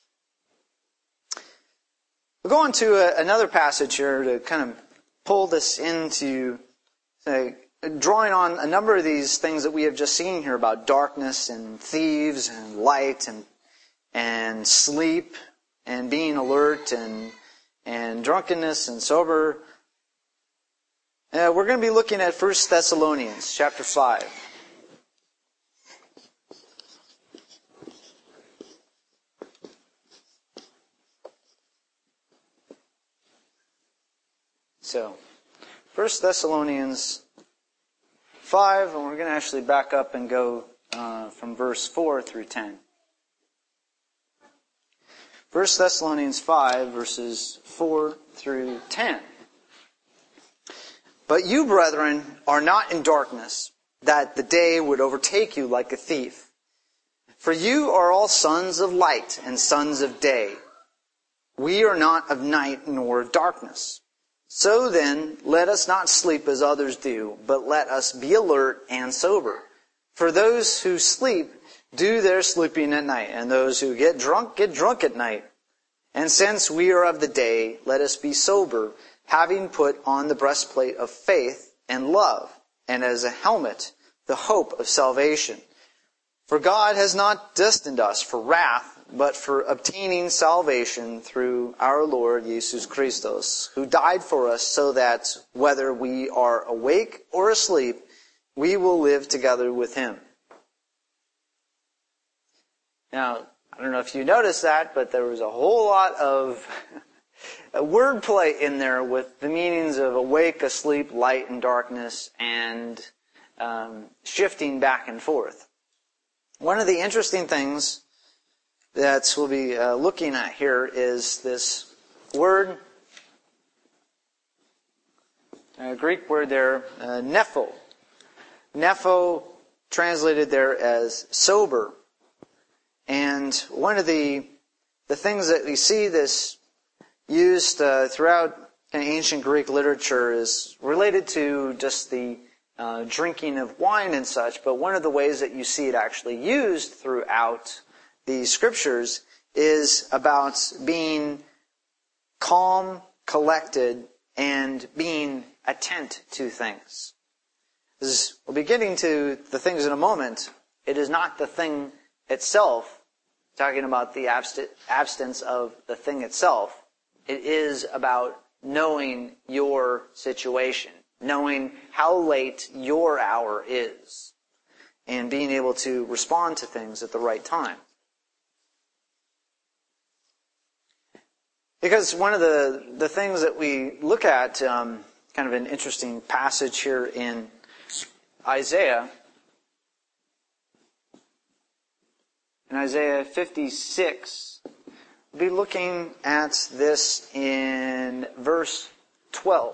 We'll go on to a, another passage here to kind of pull this into, say, drawing on a number of these things that we have just seen here about darkness and thieves and light and and sleep and being alert and and drunkenness and sober. Uh, we're going to be looking at First Thessalonians chapter five. So, First Thessalonians five, and we're going to actually back up and go uh, from verse four through ten. First Thessalonians five, verses four through ten. But you, brethren, are not in darkness, that the day would overtake you like a thief. For you are all sons of light and sons of day. We are not of night nor of darkness. So then, let us not sleep as others do, but let us be alert and sober. For those who sleep do their sleeping at night, and those who get drunk get drunk at night. And since we are of the day, let us be sober, having put on the breastplate of faith and love, and as a helmet, the hope of salvation. For God has not destined us for wrath, but for obtaining salvation through our Lord Jesus Christus, who died for us, so that whether we are awake or asleep, we will live together with him. Now, I don't know if you noticed that, but there was a whole lot of wordplay in there with the meanings of awake, asleep, light, and darkness, and um, shifting back and forth. One of the interesting things that we'll be uh, looking at here is this word, a Greek word there, uh, nepho. Nepho, translated there as sober. And one of the the things that we see this used uh, throughout kind of ancient Greek literature is related to just the uh, drinking of wine and such. But one of the ways that you see it actually used throughout the scriptures is about being calm, collected, and being attent to things. As we'll be getting to the things in a moment. It is not the thing itself, talking about the abst- absence of the thing itself. It is about knowing your situation, knowing how late your hour is, and being able to respond to things at the right time. Because one of the, the things that we look at, um, kind of an interesting passage here in Isaiah, in Isaiah fifty-six, we'll be looking at this in verse twelve.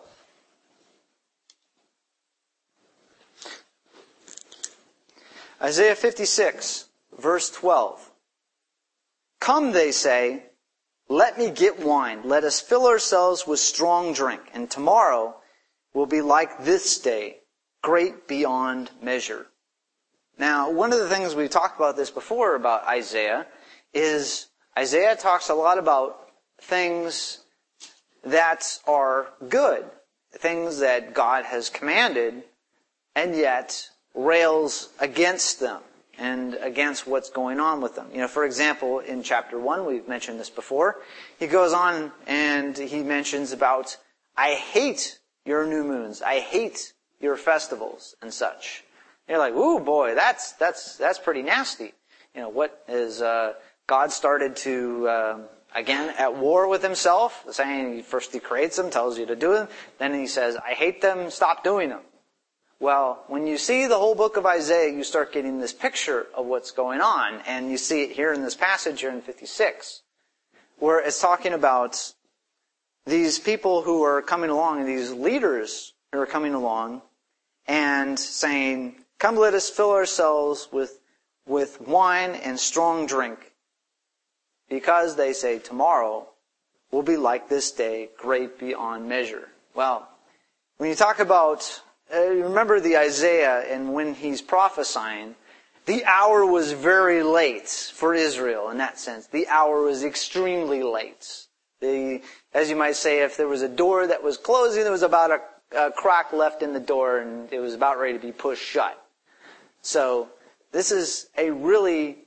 Isaiah fifty-six, verse twelve. Come, they say, let me get wine. Let us fill ourselves with strong drink. And tomorrow will be like this day, great beyond measure. Now, one of the things we talked about this before about Isaiah is Isaiah talks a lot about things that are good, things that God has commanded, and yet rails against them and against what's going on with them. You know, for example, in chapter one, we've mentioned this before, he goes on and he mentions about, I hate your new moons, I hate your festivals and such. You're like, ooh, boy, that's that's that's pretty nasty. You know, what is uh, God started to uh, again at war with himself, saying first he creates them, tells you to do them, then he says, I hate them, stop doing them. Well, when you see the whole book of Isaiah, you start getting this picture of what's going on, and you see it here in this passage here in fifty-six, where it's talking about these people who are coming along, and these leaders who are coming along, and saying, come, let us fill ourselves with, with wine and strong drink, because they say tomorrow will be like this day, great beyond measure. Well, when you talk about, uh, remember the Isaiah, and when he's prophesying, the hour was very late for Israel in that sense. The hour was extremely late. The, as you might say, if there was a door that was closing, there was about a A crack left in the door, and it was about ready to be pushed shut. So this is a really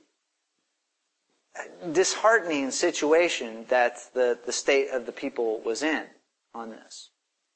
disheartening situation that the, the state of the people was in on this.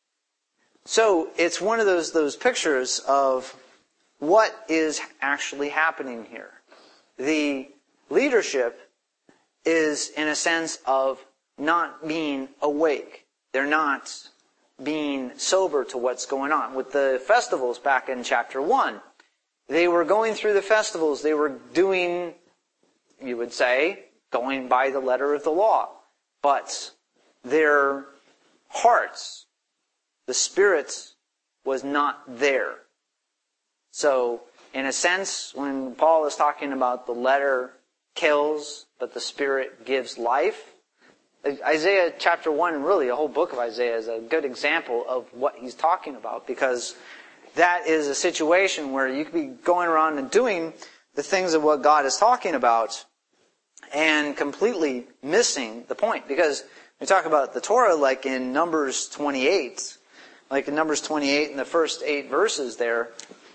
So it's one of those those pictures of what is actually happening here. The leadership is in a sense of not being awake. They're not being sober to what's going on. With the festivals back in chapter one, They were going through the festivals. They were doing, you would say, going by the letter of the law. But their hearts, the Spirit, was not there. So, in a sense, when Paul is talking about the letter kills, but the Spirit gives life, Isaiah chapter one, really, the whole book of Isaiah is a good example of what he's talking about, because that is a situation where you could be going around and doing the things of what God is talking about and completely missing the point. Because we talk about the Torah, like in Numbers twenty-eight, like in Numbers twenty-eight, in the first eight verses there,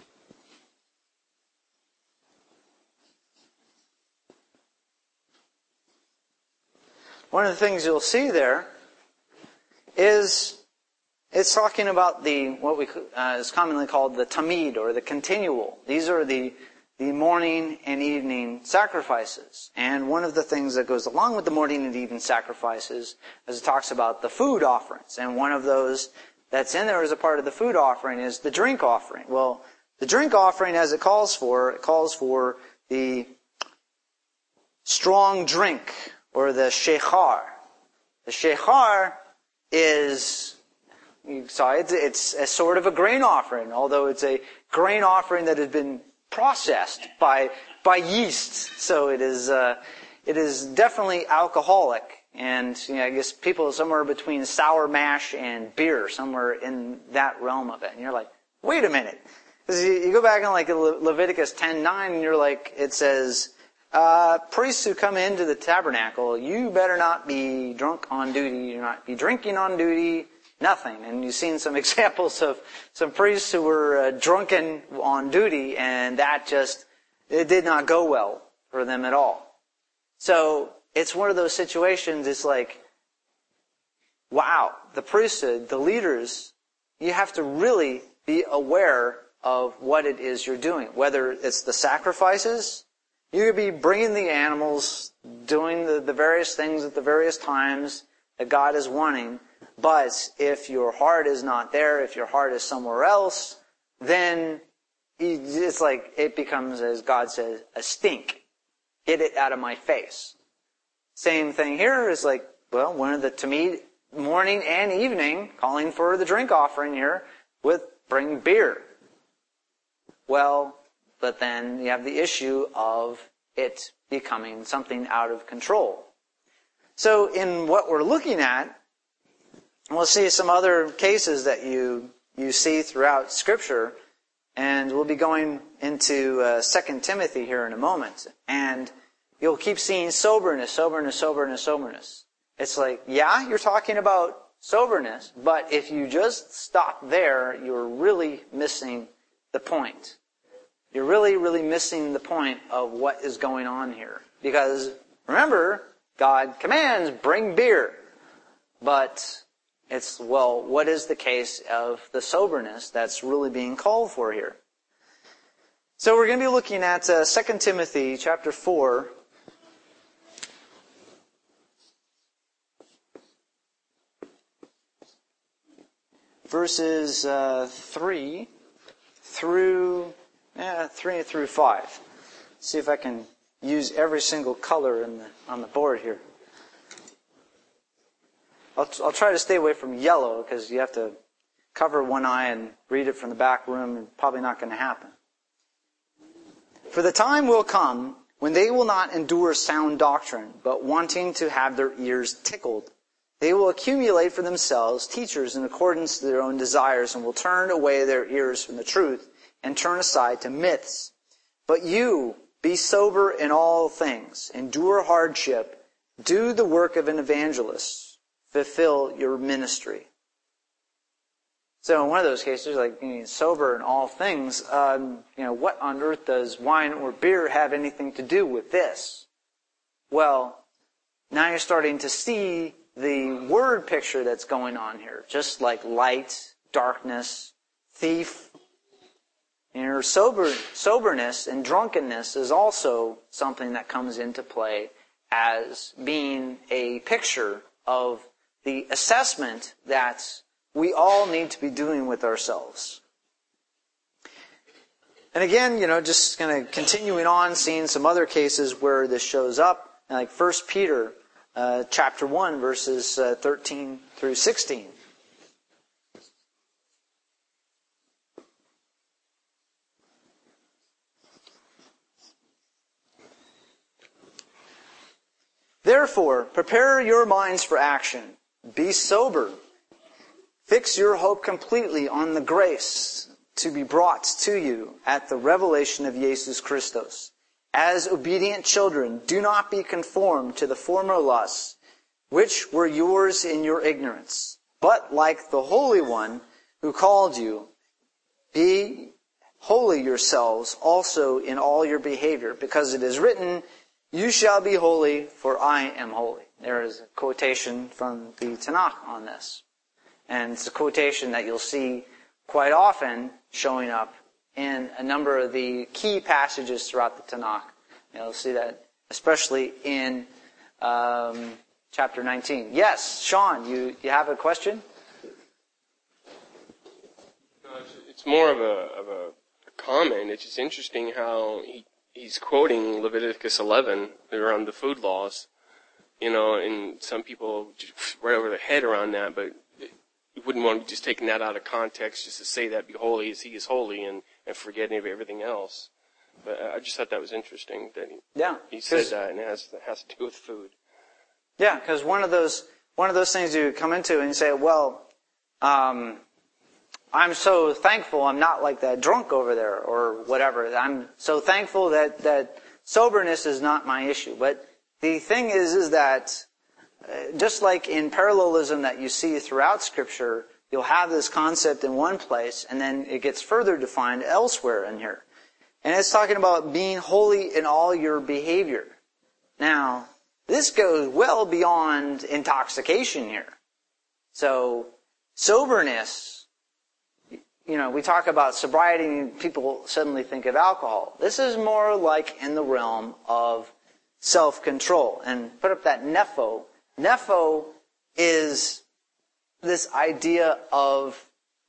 one of the things you'll see there is it's talking about the what we uh, is commonly called the tamid, or the continual. These are the the morning and evening sacrifices. And one of the things that goes along with the morning and evening sacrifices is it talks about the food offerings. And one of those that's in there as a part of the food offering is the drink offering. Well, the drink offering, as it calls for, it calls for the strong drink, or the shechar. The shechar is, you saw it, it's a sort of a grain offering, although it's a grain offering that has been processed by by yeast. So it is uh, it is definitely alcoholic, and you know, I guess people somewhere between sour mash and beer, somewhere in that realm of it. And you're like, wait a minute, because you, you go back in like Le- Leviticus ten nine, and you're like, it says, uh, priests who come into the tabernacle, you better not be drunk on duty, you not be drinking on duty. Nothing. And you've seen some examples of some priests who were uh, drunken on duty, and that just, it did not go well for them at all. So, it's one of those situations, it's like, wow, the priesthood, the leaders, you have to really be aware of what it is you're doing. Whether it's the sacrifices, you could be bringing the animals, doing the, the various things at the various times that God is wanting. But if your heart is not there, if your heart is somewhere else, then it's like it becomes, as God says, a stink. Get it out of my face. Same thing here is like, well, one of the tamid, morning and evening, calling for the drink offering here, with bring beer. Well, but then you have the issue of it becoming something out of control. So in what we're looking at, we'll see some other cases that you you see throughout Scripture, and we'll be going into uh, Second Timothy here in a moment. And you'll keep seeing soberness, soberness, soberness, soberness. It's like, yeah, you're talking about soberness, but if you just stop there, you're really missing the point. You're really, really missing the point of what is going on here. Because, remember, God commands, bring beer. But it's, well, what is the case of the soberness that's really being called for here? So we're going to be looking at uh, Second Timothy chapter four. Verses uh, three through eh, three through five. Let's see if I can use every single color in the, on the board here. I'll, I'll try to stay away from yellow, because you have to cover one eye and read it from the back room, and probably not going to happen. For the time will come when they will not endure sound doctrine, but wanting to have their ears tickled, they will accumulate for themselves teachers in accordance to their own desires, and will turn away their ears from the truth and turn aside to myths. But you, be sober in all things, endure hardship, do the work of an evangelist, fulfill your ministry. So in one of those cases, like being sober in all things, um, you know, what on earth does wine or beer have anything to do with this? Well, now you're starting to see the word picture that's going on here. Just like light, darkness, thief. You know, sober, soberness and drunkenness is also something that comes into play as being a picture of the assessment that we all need to be doing with ourselves. And again, you know, just kind of continuing on, seeing some other cases where this shows up, like First Peter uh, chapter one, verses uh, thirteen through sixteen. Therefore, prepare your minds for action. Be sober. Fix your hope completely on the grace to be brought to you at the revelation of Jesus Christos. As obedient children, do not be conformed to the former lusts, which were yours in your ignorance. But like the Holy One who called you, be holy yourselves also in all your behavior, because it is written, you shall be holy, for I am holy. There is a quotation from the Tanakh on this. And it's a quotation that you'll see quite often showing up in a number of the key passages throughout the Tanakh. You'll see that especially in um, chapter nineteen. Yes, Sean, you, you have a question? No, it's, it's more of a, of a comment. It's just interesting how he, he's quoting Leviticus eleven around the food laws. You know, and some people just right over their head around that, but you wouldn't want to be just taking that out of context just to say that be holy as he is holy and, and forgetting of everything else. But I just thought that was interesting that he, yeah, he said that, and it has, it has to do with food. Yeah, because one of those one of those things you come into and you say, well, um, I'm so thankful I'm not like that drunk over there or whatever. I'm so thankful that, that soberness is not my issue. But the thing is, is that uh, just like in parallelism that you see throughout Scripture, you'll have this concept in one place and then it gets further defined elsewhere in here. And it's talking about being holy in all your behavior. Now, this goes well beyond intoxication here. So, soberness, you know, we talk about sobriety and people suddenly think of alcohol. This is more like in the realm of self-control. And put up that nepho. Nepho is this idea of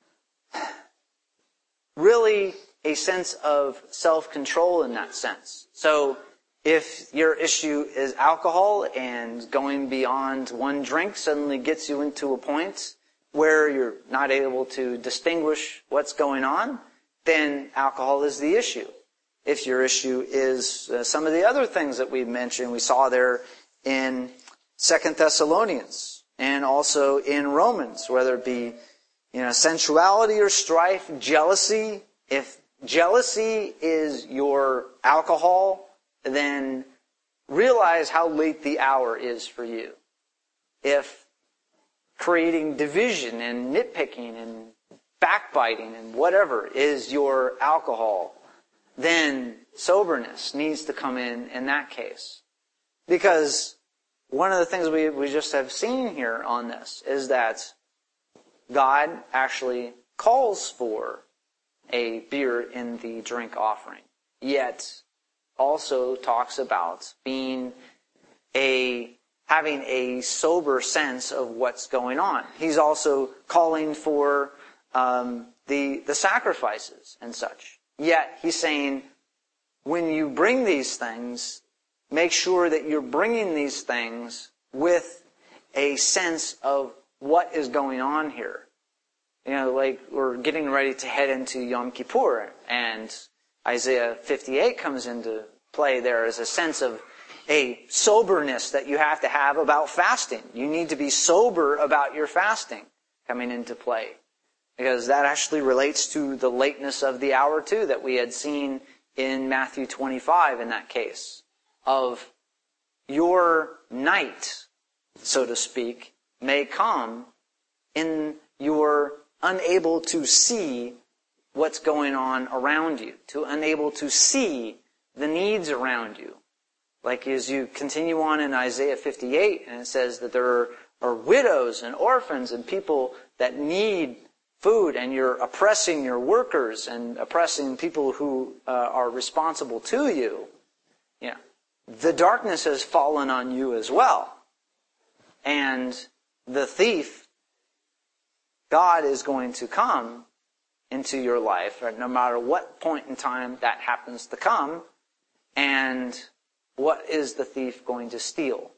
really a sense of self-control in that sense. So, if your issue is alcohol and going beyond one drink suddenly gets you into a point where you're not able to distinguish what's going on, then alcohol is the issue. If your issue is uh, some of the other things that we mentioned, we saw there in Second Thessalonians and also in Romans, whether it be, you know, sensuality or strife, jealousy. If jealousy is your alcohol, then realize how late the hour is for you. If creating division and nitpicking and backbiting and whatever is your alcohol, then soberness needs to come in in that case. Because one of the things we, we just have seen here on this is that God actually calls for a beer in the drink offering, yet also talks about being a having a sober sense of what's going on. He's also calling for um, the the sacrifices and such. Yet he's saying, when you bring these things, make sure that you're bringing these things with a sense of what is going on here. You know, like we're getting ready to head into Yom Kippur, and Isaiah fifty-eight comes into play there as a sense of a soberness that you have to have about fasting. You need to be sober about your fasting coming into play, because that actually relates to the lateness of the hour too that we had seen in Matthew twenty-five in that case, of your night, so to speak, may come in your unable to see what's going on around you, to unable to see the needs around you. Like as you continue on in Isaiah fifty-eight, and it says that there are, are widows and orphans and people that need food, and you're oppressing your workers and oppressing people who uh, are responsible to you. Yeah, the darkness has fallen on you as well. And the thief, God is going to come into your life, right, no matter what point in time that happens to come, and what is the thief going to steal?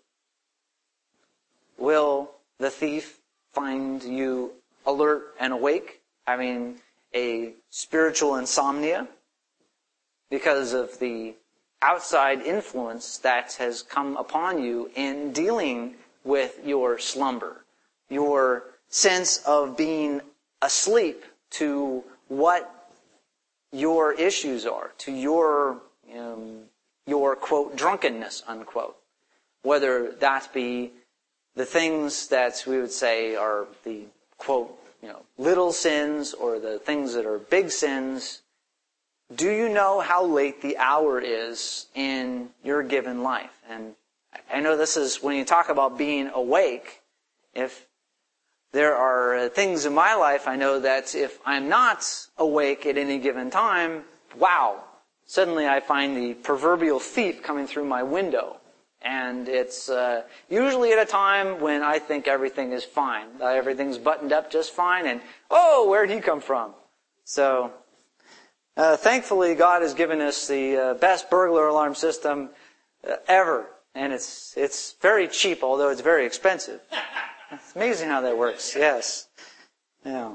Will the thief find you alert and awake, having a spiritual insomnia because of the outside influence that has come upon you in dealing with your slumber, your sense of being asleep to what your issues are, to your, um, your, quote, drunkenness, unquote. Whether that be the things that we would say are the, quote, you know, little sins or the things that are big sins. Do you know how late the hour is in your given life? And I know this is, when you talk about being awake, if there are things in my life, I know that if I'm not awake at any given time, wow, suddenly I find the proverbial thief coming through my window. And it's uh, usually at a time when I think everything is fine. Uh, everything's buttoned up just fine, and, oh, where'd he come from? So, uh, thankfully, God has given us the uh, best burglar alarm system uh, ever. And it's it's very cheap, although it's very expensive. It's amazing how that works, yes. Yeah.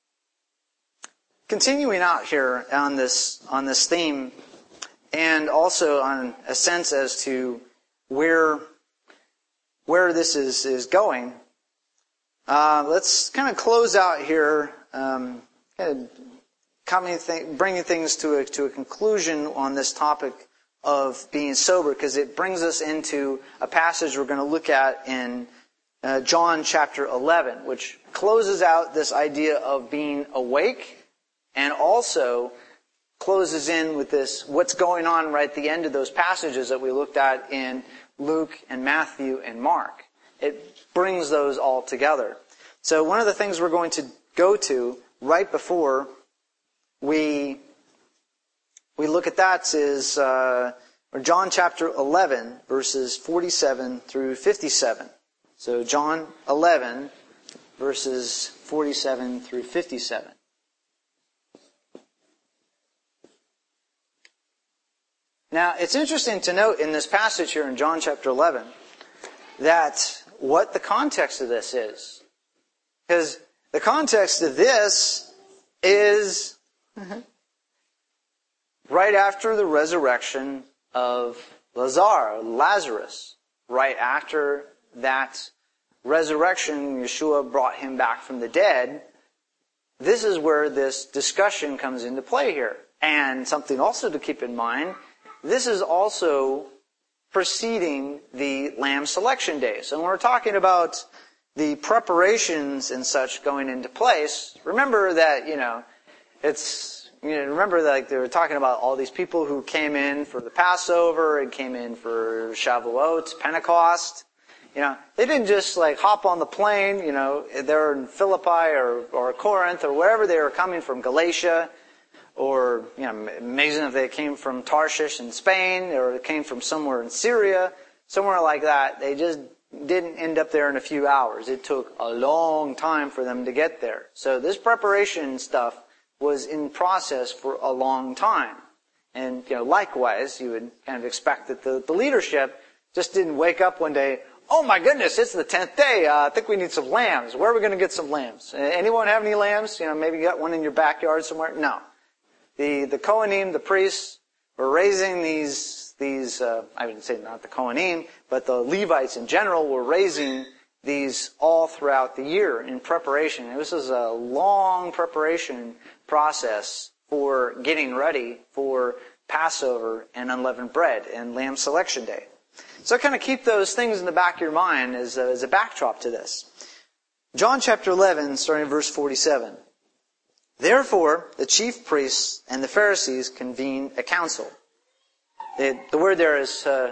Continuing out here on this on this theme, and also on a sense as to where where this is, is going. Uh, let's kind of close out here, um, kind of coming th- bringing things to a, to a conclusion on this topic of being sober, because it brings us into a passage we're going to look at in uh, John chapter eleven, which closes out this idea of being awake, and also closes in with this, what's going on right at the end of those passages that we looked at in Luke and Matthew and Mark. It brings those all together. So one of the things we're going to go to right before we we look at that is uh, John chapter eleven, verses forty-seven through fifty-seven. So John eleven, verses forty-seven through fifty-seven. Now, it's interesting to note in this passage here in John chapter eleven that what the context of this is. Because the context of this is right after the resurrection of Lazar, Lazarus. Right after that resurrection, Yeshua brought him back from the dead. This is where this discussion comes into play here. And something also to keep in mind, this is also preceding the Lamb Selection Day. So when we're talking about the preparations and such going into place, remember that, you know, it's, you know, remember that like they were talking about all these people who came in for the Passover and came in for Shavuot, Pentecost. You know, they didn't just like hop on the plane, you know, they're in Philippi or, or Corinth or wherever they were coming from, Galatia. Or, you know, amazing if they came from Tarshish in Spain, or came from somewhere in Syria, somewhere like that. They just didn't end up there in a few hours. It took a long time for them to get there. So this preparation stuff was in process for a long time. And, you know, likewise, you would kind of expect that the, the leadership just didn't wake up one day, oh my goodness, it's the tenth day, uh, I think we need some lambs. Where are we going to get some lambs? Anyone have any lambs? You know, maybe you got one in your backyard somewhere? No. The the Kohanim, the priests, were raising these, these uh, I wouldn't say not the Kohanim, but the Levites in general were raising these all throughout the year in preparation. This is a long preparation process for getting ready for Passover and unleavened bread and Lamb Selection Day. So kind of keep those things in the back of your mind as a, as a backdrop to this. John chapter eleven, starting in verse forty-seven. Therefore, the chief priests and the Pharisees convened a council. The, the word there is uh,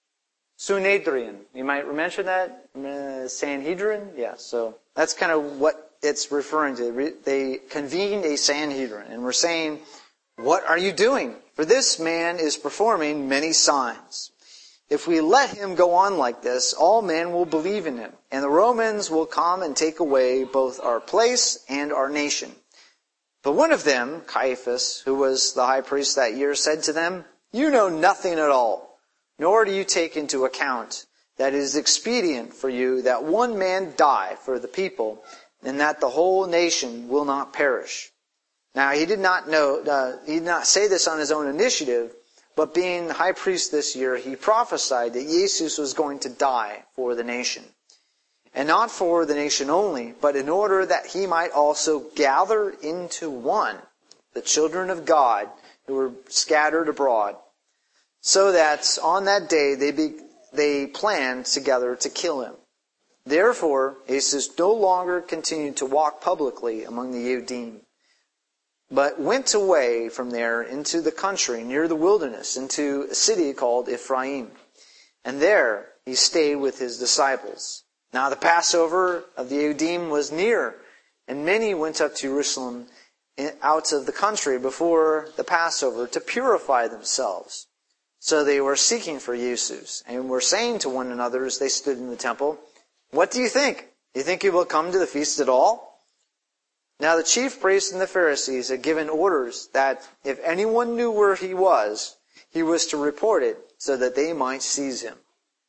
Sunedrian. You might mention that? Uh, Sanhedrin? Yeah, so that's kind of what it's referring to. They convened a Sanhedrin and were saying, what are you doing? For this man is performing many signs. If we let him go on like this, all men will believe in him, and the Romans will come and take away both our place and our nation. But one of them, Caiaphas, who was the high priest that year, said to them, "You know nothing at all, nor do you take into account that it is expedient for you that one man die for the people, and that the whole nation will not perish." Now he did not know, uh, he did not say this on his own initiative, but being high priest this year, he prophesied that Jesus was going to die for the nation. And not for the nation only, but in order that he might also gather into one the children of God who were scattered abroad, so that on that day they be, they planned together to kill him. Therefore, Jesus no longer continued to walk publicly among the Judean, but went away from there into the country near the wilderness, into a city called Ephraim. And there he stayed with his disciples. Now the Passover of the Judean was near, and many went up to Jerusalem out of the country before the Passover to purify themselves. So they were seeking for Jesus, and were saying to one another as they stood in the temple, "What do you think? Do you think he will come to the feast at all?" Now the chief priests and the Pharisees had given orders that if anyone knew where he was, he was to report it so that they might seize him.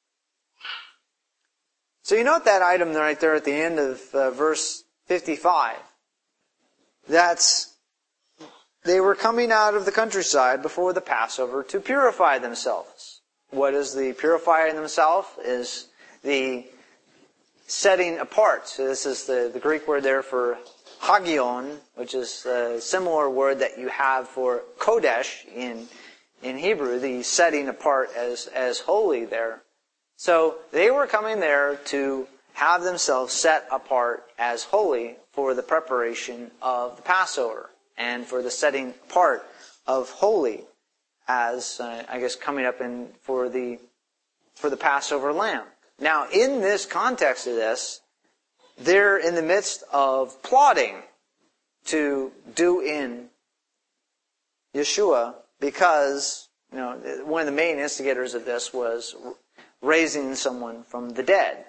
So you note that item right there at the end of uh, verse fifty-five. That's, they were coming out of the countryside before the Passover to purify themselves. What is the purifying themselves? Is the setting apart. So this is the, the Greek word there for hagion, which is a similar word that you have for kodesh in, in Hebrew, the setting apart as, as holy there. So they were coming there to have themselves set apart as holy for the preparation of the Passover and for the setting apart of holy as, uh, I guess, coming up in for the for the Passover lamb. Now, in this context of this, they're in the midst of plotting to do in Yeshua because, you know, one of the main instigators of this was raising someone from the dead.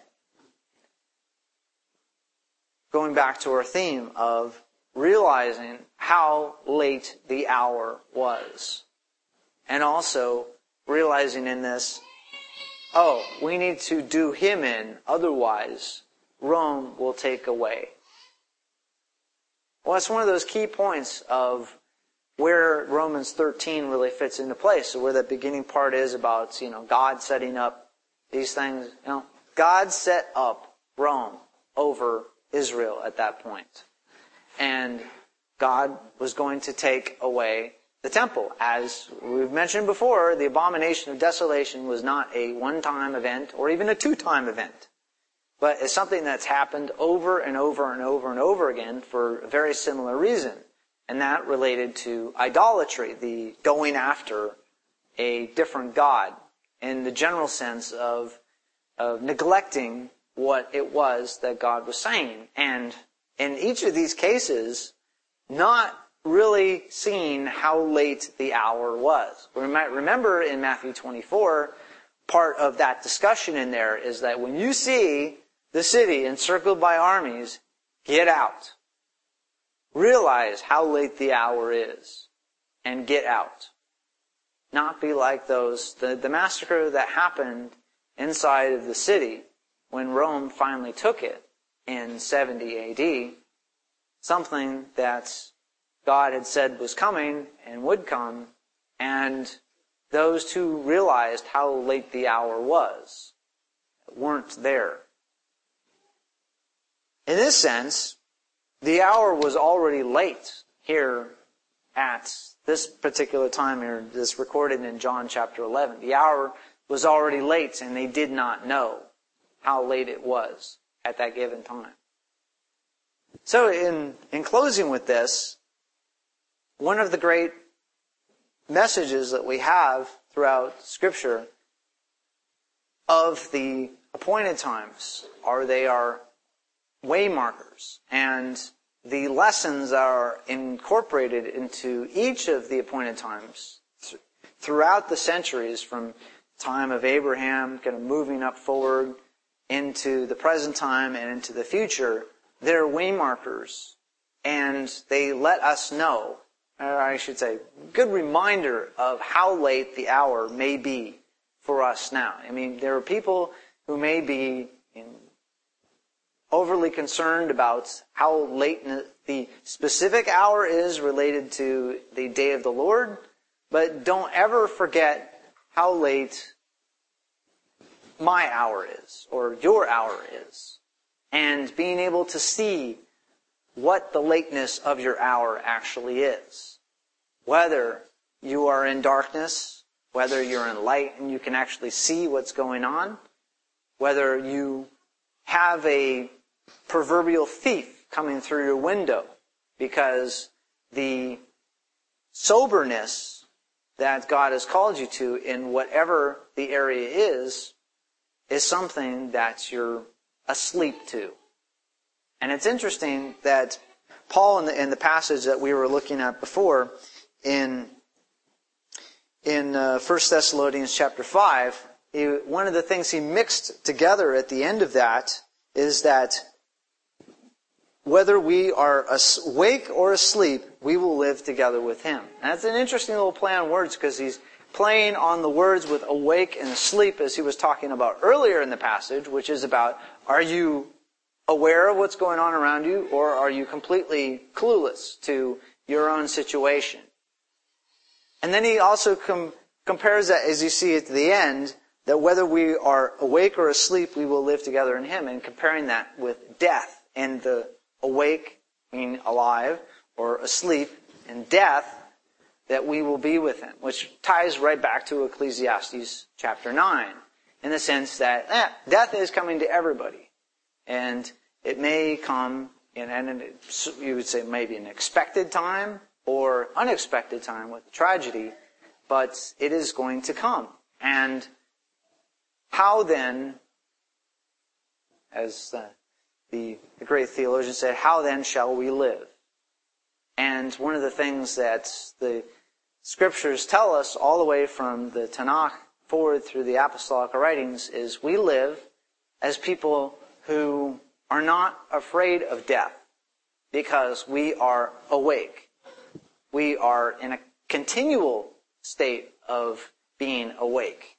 Going back to our theme of realizing how late the hour was. And also realizing in this, oh, we need to do him in, otherwise Rome will take away. Well, that's one of those key points of where Romans thirteen really fits into place. So where that beginning part is about, you know, God setting up these things, you know, God set up Rome over Israel at that point. And God was going to take away the temple. As we've mentioned before, the abomination of desolation was not a one-time event or even a two-time event. But it's something that's happened over and over and over and over again for a very similar reason. And that related to idolatry, the going after a different God, in the general sense of, of neglecting what it was that God was saying. And in each of these cases, not really seeing how late the hour was. We might remember in Matthew twenty-four, part of that discussion in there is that when you see the city encircled by armies, get out. Realize how late the hour is and get out. Not be like those, the, the massacre that happened inside of the city when Rome finally took it in seventy A D, something that God had said was coming and would come, and those who realized how late the hour was weren't there. In this sense, the hour was already late here at this particular time here, this recorded in John chapter eleven. The hour was already late, and they did not know how late it was at that given time. So in, in closing with this, one of the great messages that we have throughout Scripture of the appointed times are they are way markers, and the lessons are incorporated into each of the appointed times throughout the centuries, from the time of Abraham, kind of moving up forward into the present time and into the future. They're way markers and they let us know, or I should say, good reminder of how late the hour may be for us now. I mean, there are people who may be in, overly concerned about how late the specific hour is related to the day of the Lord, but don't ever forget how late my hour is, or your hour is. And being able to see what the lateness of your hour actually is. Whether you are in darkness, whether you're in light and you can actually see what's going on, whether you have a proverbial thief coming through your window because the soberness that God has called you to in whatever the area is, is something that you're asleep to. And it's interesting that Paul, in the, in the passage that we were looking at before, in in uh, First Thessalonians chapter five, he, one of the things he mixed together at the end of that is that whether we are awake or asleep, we will live together with him. And that's an interesting little play on words, because he's playing on the words with awake and asleep, as he was talking about earlier in the passage, which is about, are you aware of what's going on around you, or are you completely clueless to your own situation? And then he also com- compares that, as you see at the end, that whether we are awake or asleep, we will live together in him, and comparing that with death, and the awake, meaning alive, or asleep, and death, that we will be with him, which ties right back to Ecclesiastes chapter nine, in the sense that eh, death is coming to everybody. And it may come in, and you would say maybe an expected time or unexpected time with tragedy, but it is going to come. And how then, as the, the, the great theologian said, how then shall we live? And one of the things that the Scriptures tell us all the way from the Tanakh forward through the apostolic writings is we live as people who are not afraid of death because we are awake. We are in a continual state of being awake.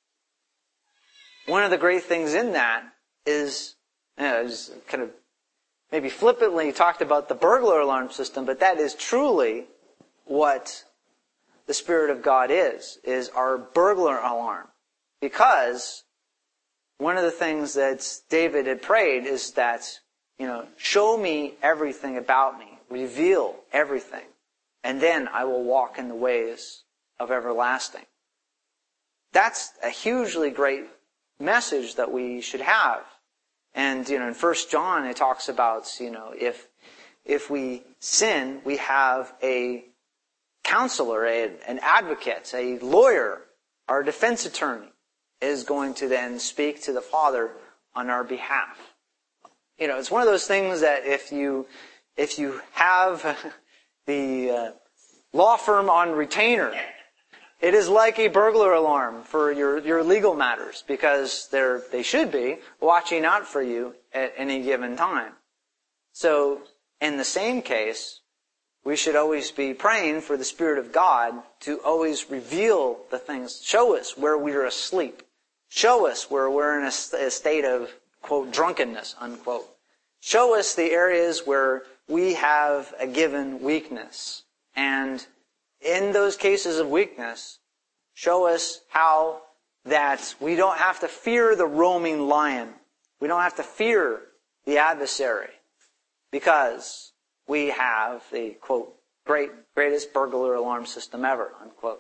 One of the great things in that is, you know, is kind of maybe flippantly talked about the burglar alarm system, but that is truly what the Spirit of God is, is our burglar alarm. Because one of the things that David had prayed is that, you know, show me everything about me, reveal everything, and then I will walk in the ways of everlasting. That's a hugely great message that we should have. And, you know, in First John it talks about, you know, if if we sin, we have a counselor, a, an advocate, a lawyer, our defense attorney is going to then speak to the Father on our behalf. You know, it's one of those things that if you if you have the uh, law firm on retainer, it is like a burglar alarm for your, your legal matters, because they're they should be watching out for you at any given time. So, in the same case, we should always be praying for the Spirit of God to always reveal the things, show us where we're asleep, show us where we're in a, a state of, quote, drunkenness, unquote. Show us the areas where we have a given weakness. And in those cases of weakness, show us how that we don't have to fear the roaming lion. We don't have to fear the adversary, because we have the, quote, great, greatest burglar alarm system ever, unquote.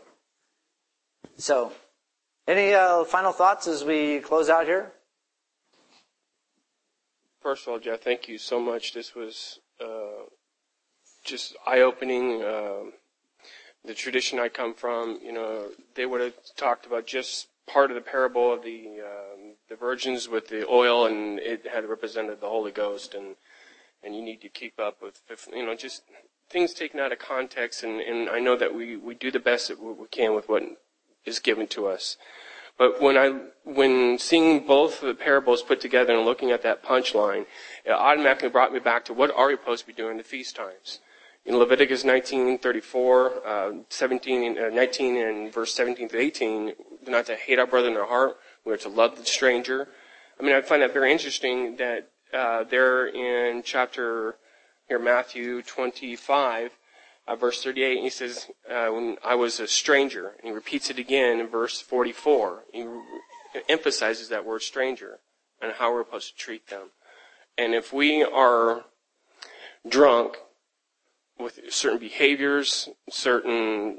So, any uh, final thoughts as we close out here? First of all, Jeff, thank you so much. This was uh, just eye-opening. Uh, the tradition I come from, you know, they would have talked about just part of the parable of the um, the virgins with the oil, and it had represented the Holy Ghost, and and you need to keep up with, you know, just things taken out of context, and, and I know that we, we do the best that we can with what is given to us. But when I, when seeing both of the parables put together and looking at that punchline, it automatically brought me back to what are we supposed to be doing in the feast times? In Leviticus nineteen thirty-four, uh, seventeen, uh, nineteen and verse seventeen to eighteen, we're not to hate our brother in our heart. We're to love the stranger. I mean, I find that very interesting that, uh, there in chapter, here, Matthew twenty-five, uh, verse thirty-eight, he says, uh, when I was a stranger, and he repeats it again in verse forty-four. He emphasizes that word stranger and how we're supposed to treat them. And if we are drunk with certain behaviors, certain,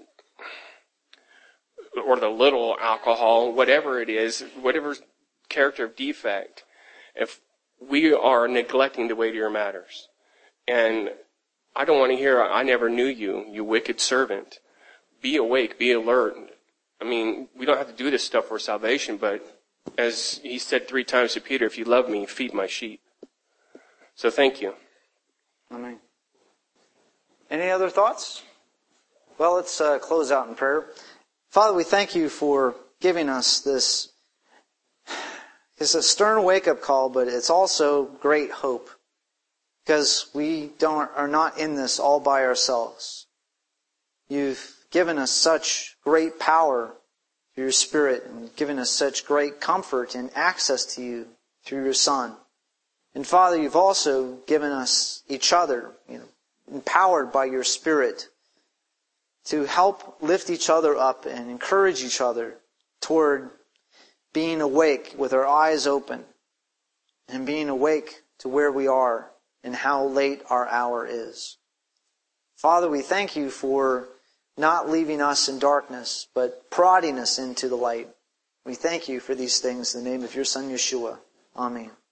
or the little alcohol, whatever it is, whatever character of defect, if we are neglecting the weightier matters. And I don't want to hear, I never knew you, you wicked servant. Be awake, be alert. I mean, we don't have to do this stuff for salvation, but as he said three times to Peter, if you love me, feed my sheep. So thank you. Amen. Any other thoughts? Well, let's uh, close out in prayer. Father, we thank you for giving us this. It's a stern wake-up call, but it's also great hope. Because we don't are not in this all by ourselves. You've given us such great power through your Spirit and given us such great comfort and access to you through your Son. And Father, you've also given us each other, you know, empowered by your Spirit to help lift each other up and encourage each other toward being awake with our eyes open and being awake to where we are and how late our hour is. Father, we thank you for not leaving us in darkness, but prodding us into the light. We thank you for these things in the name of your Son, Yeshua. Amen.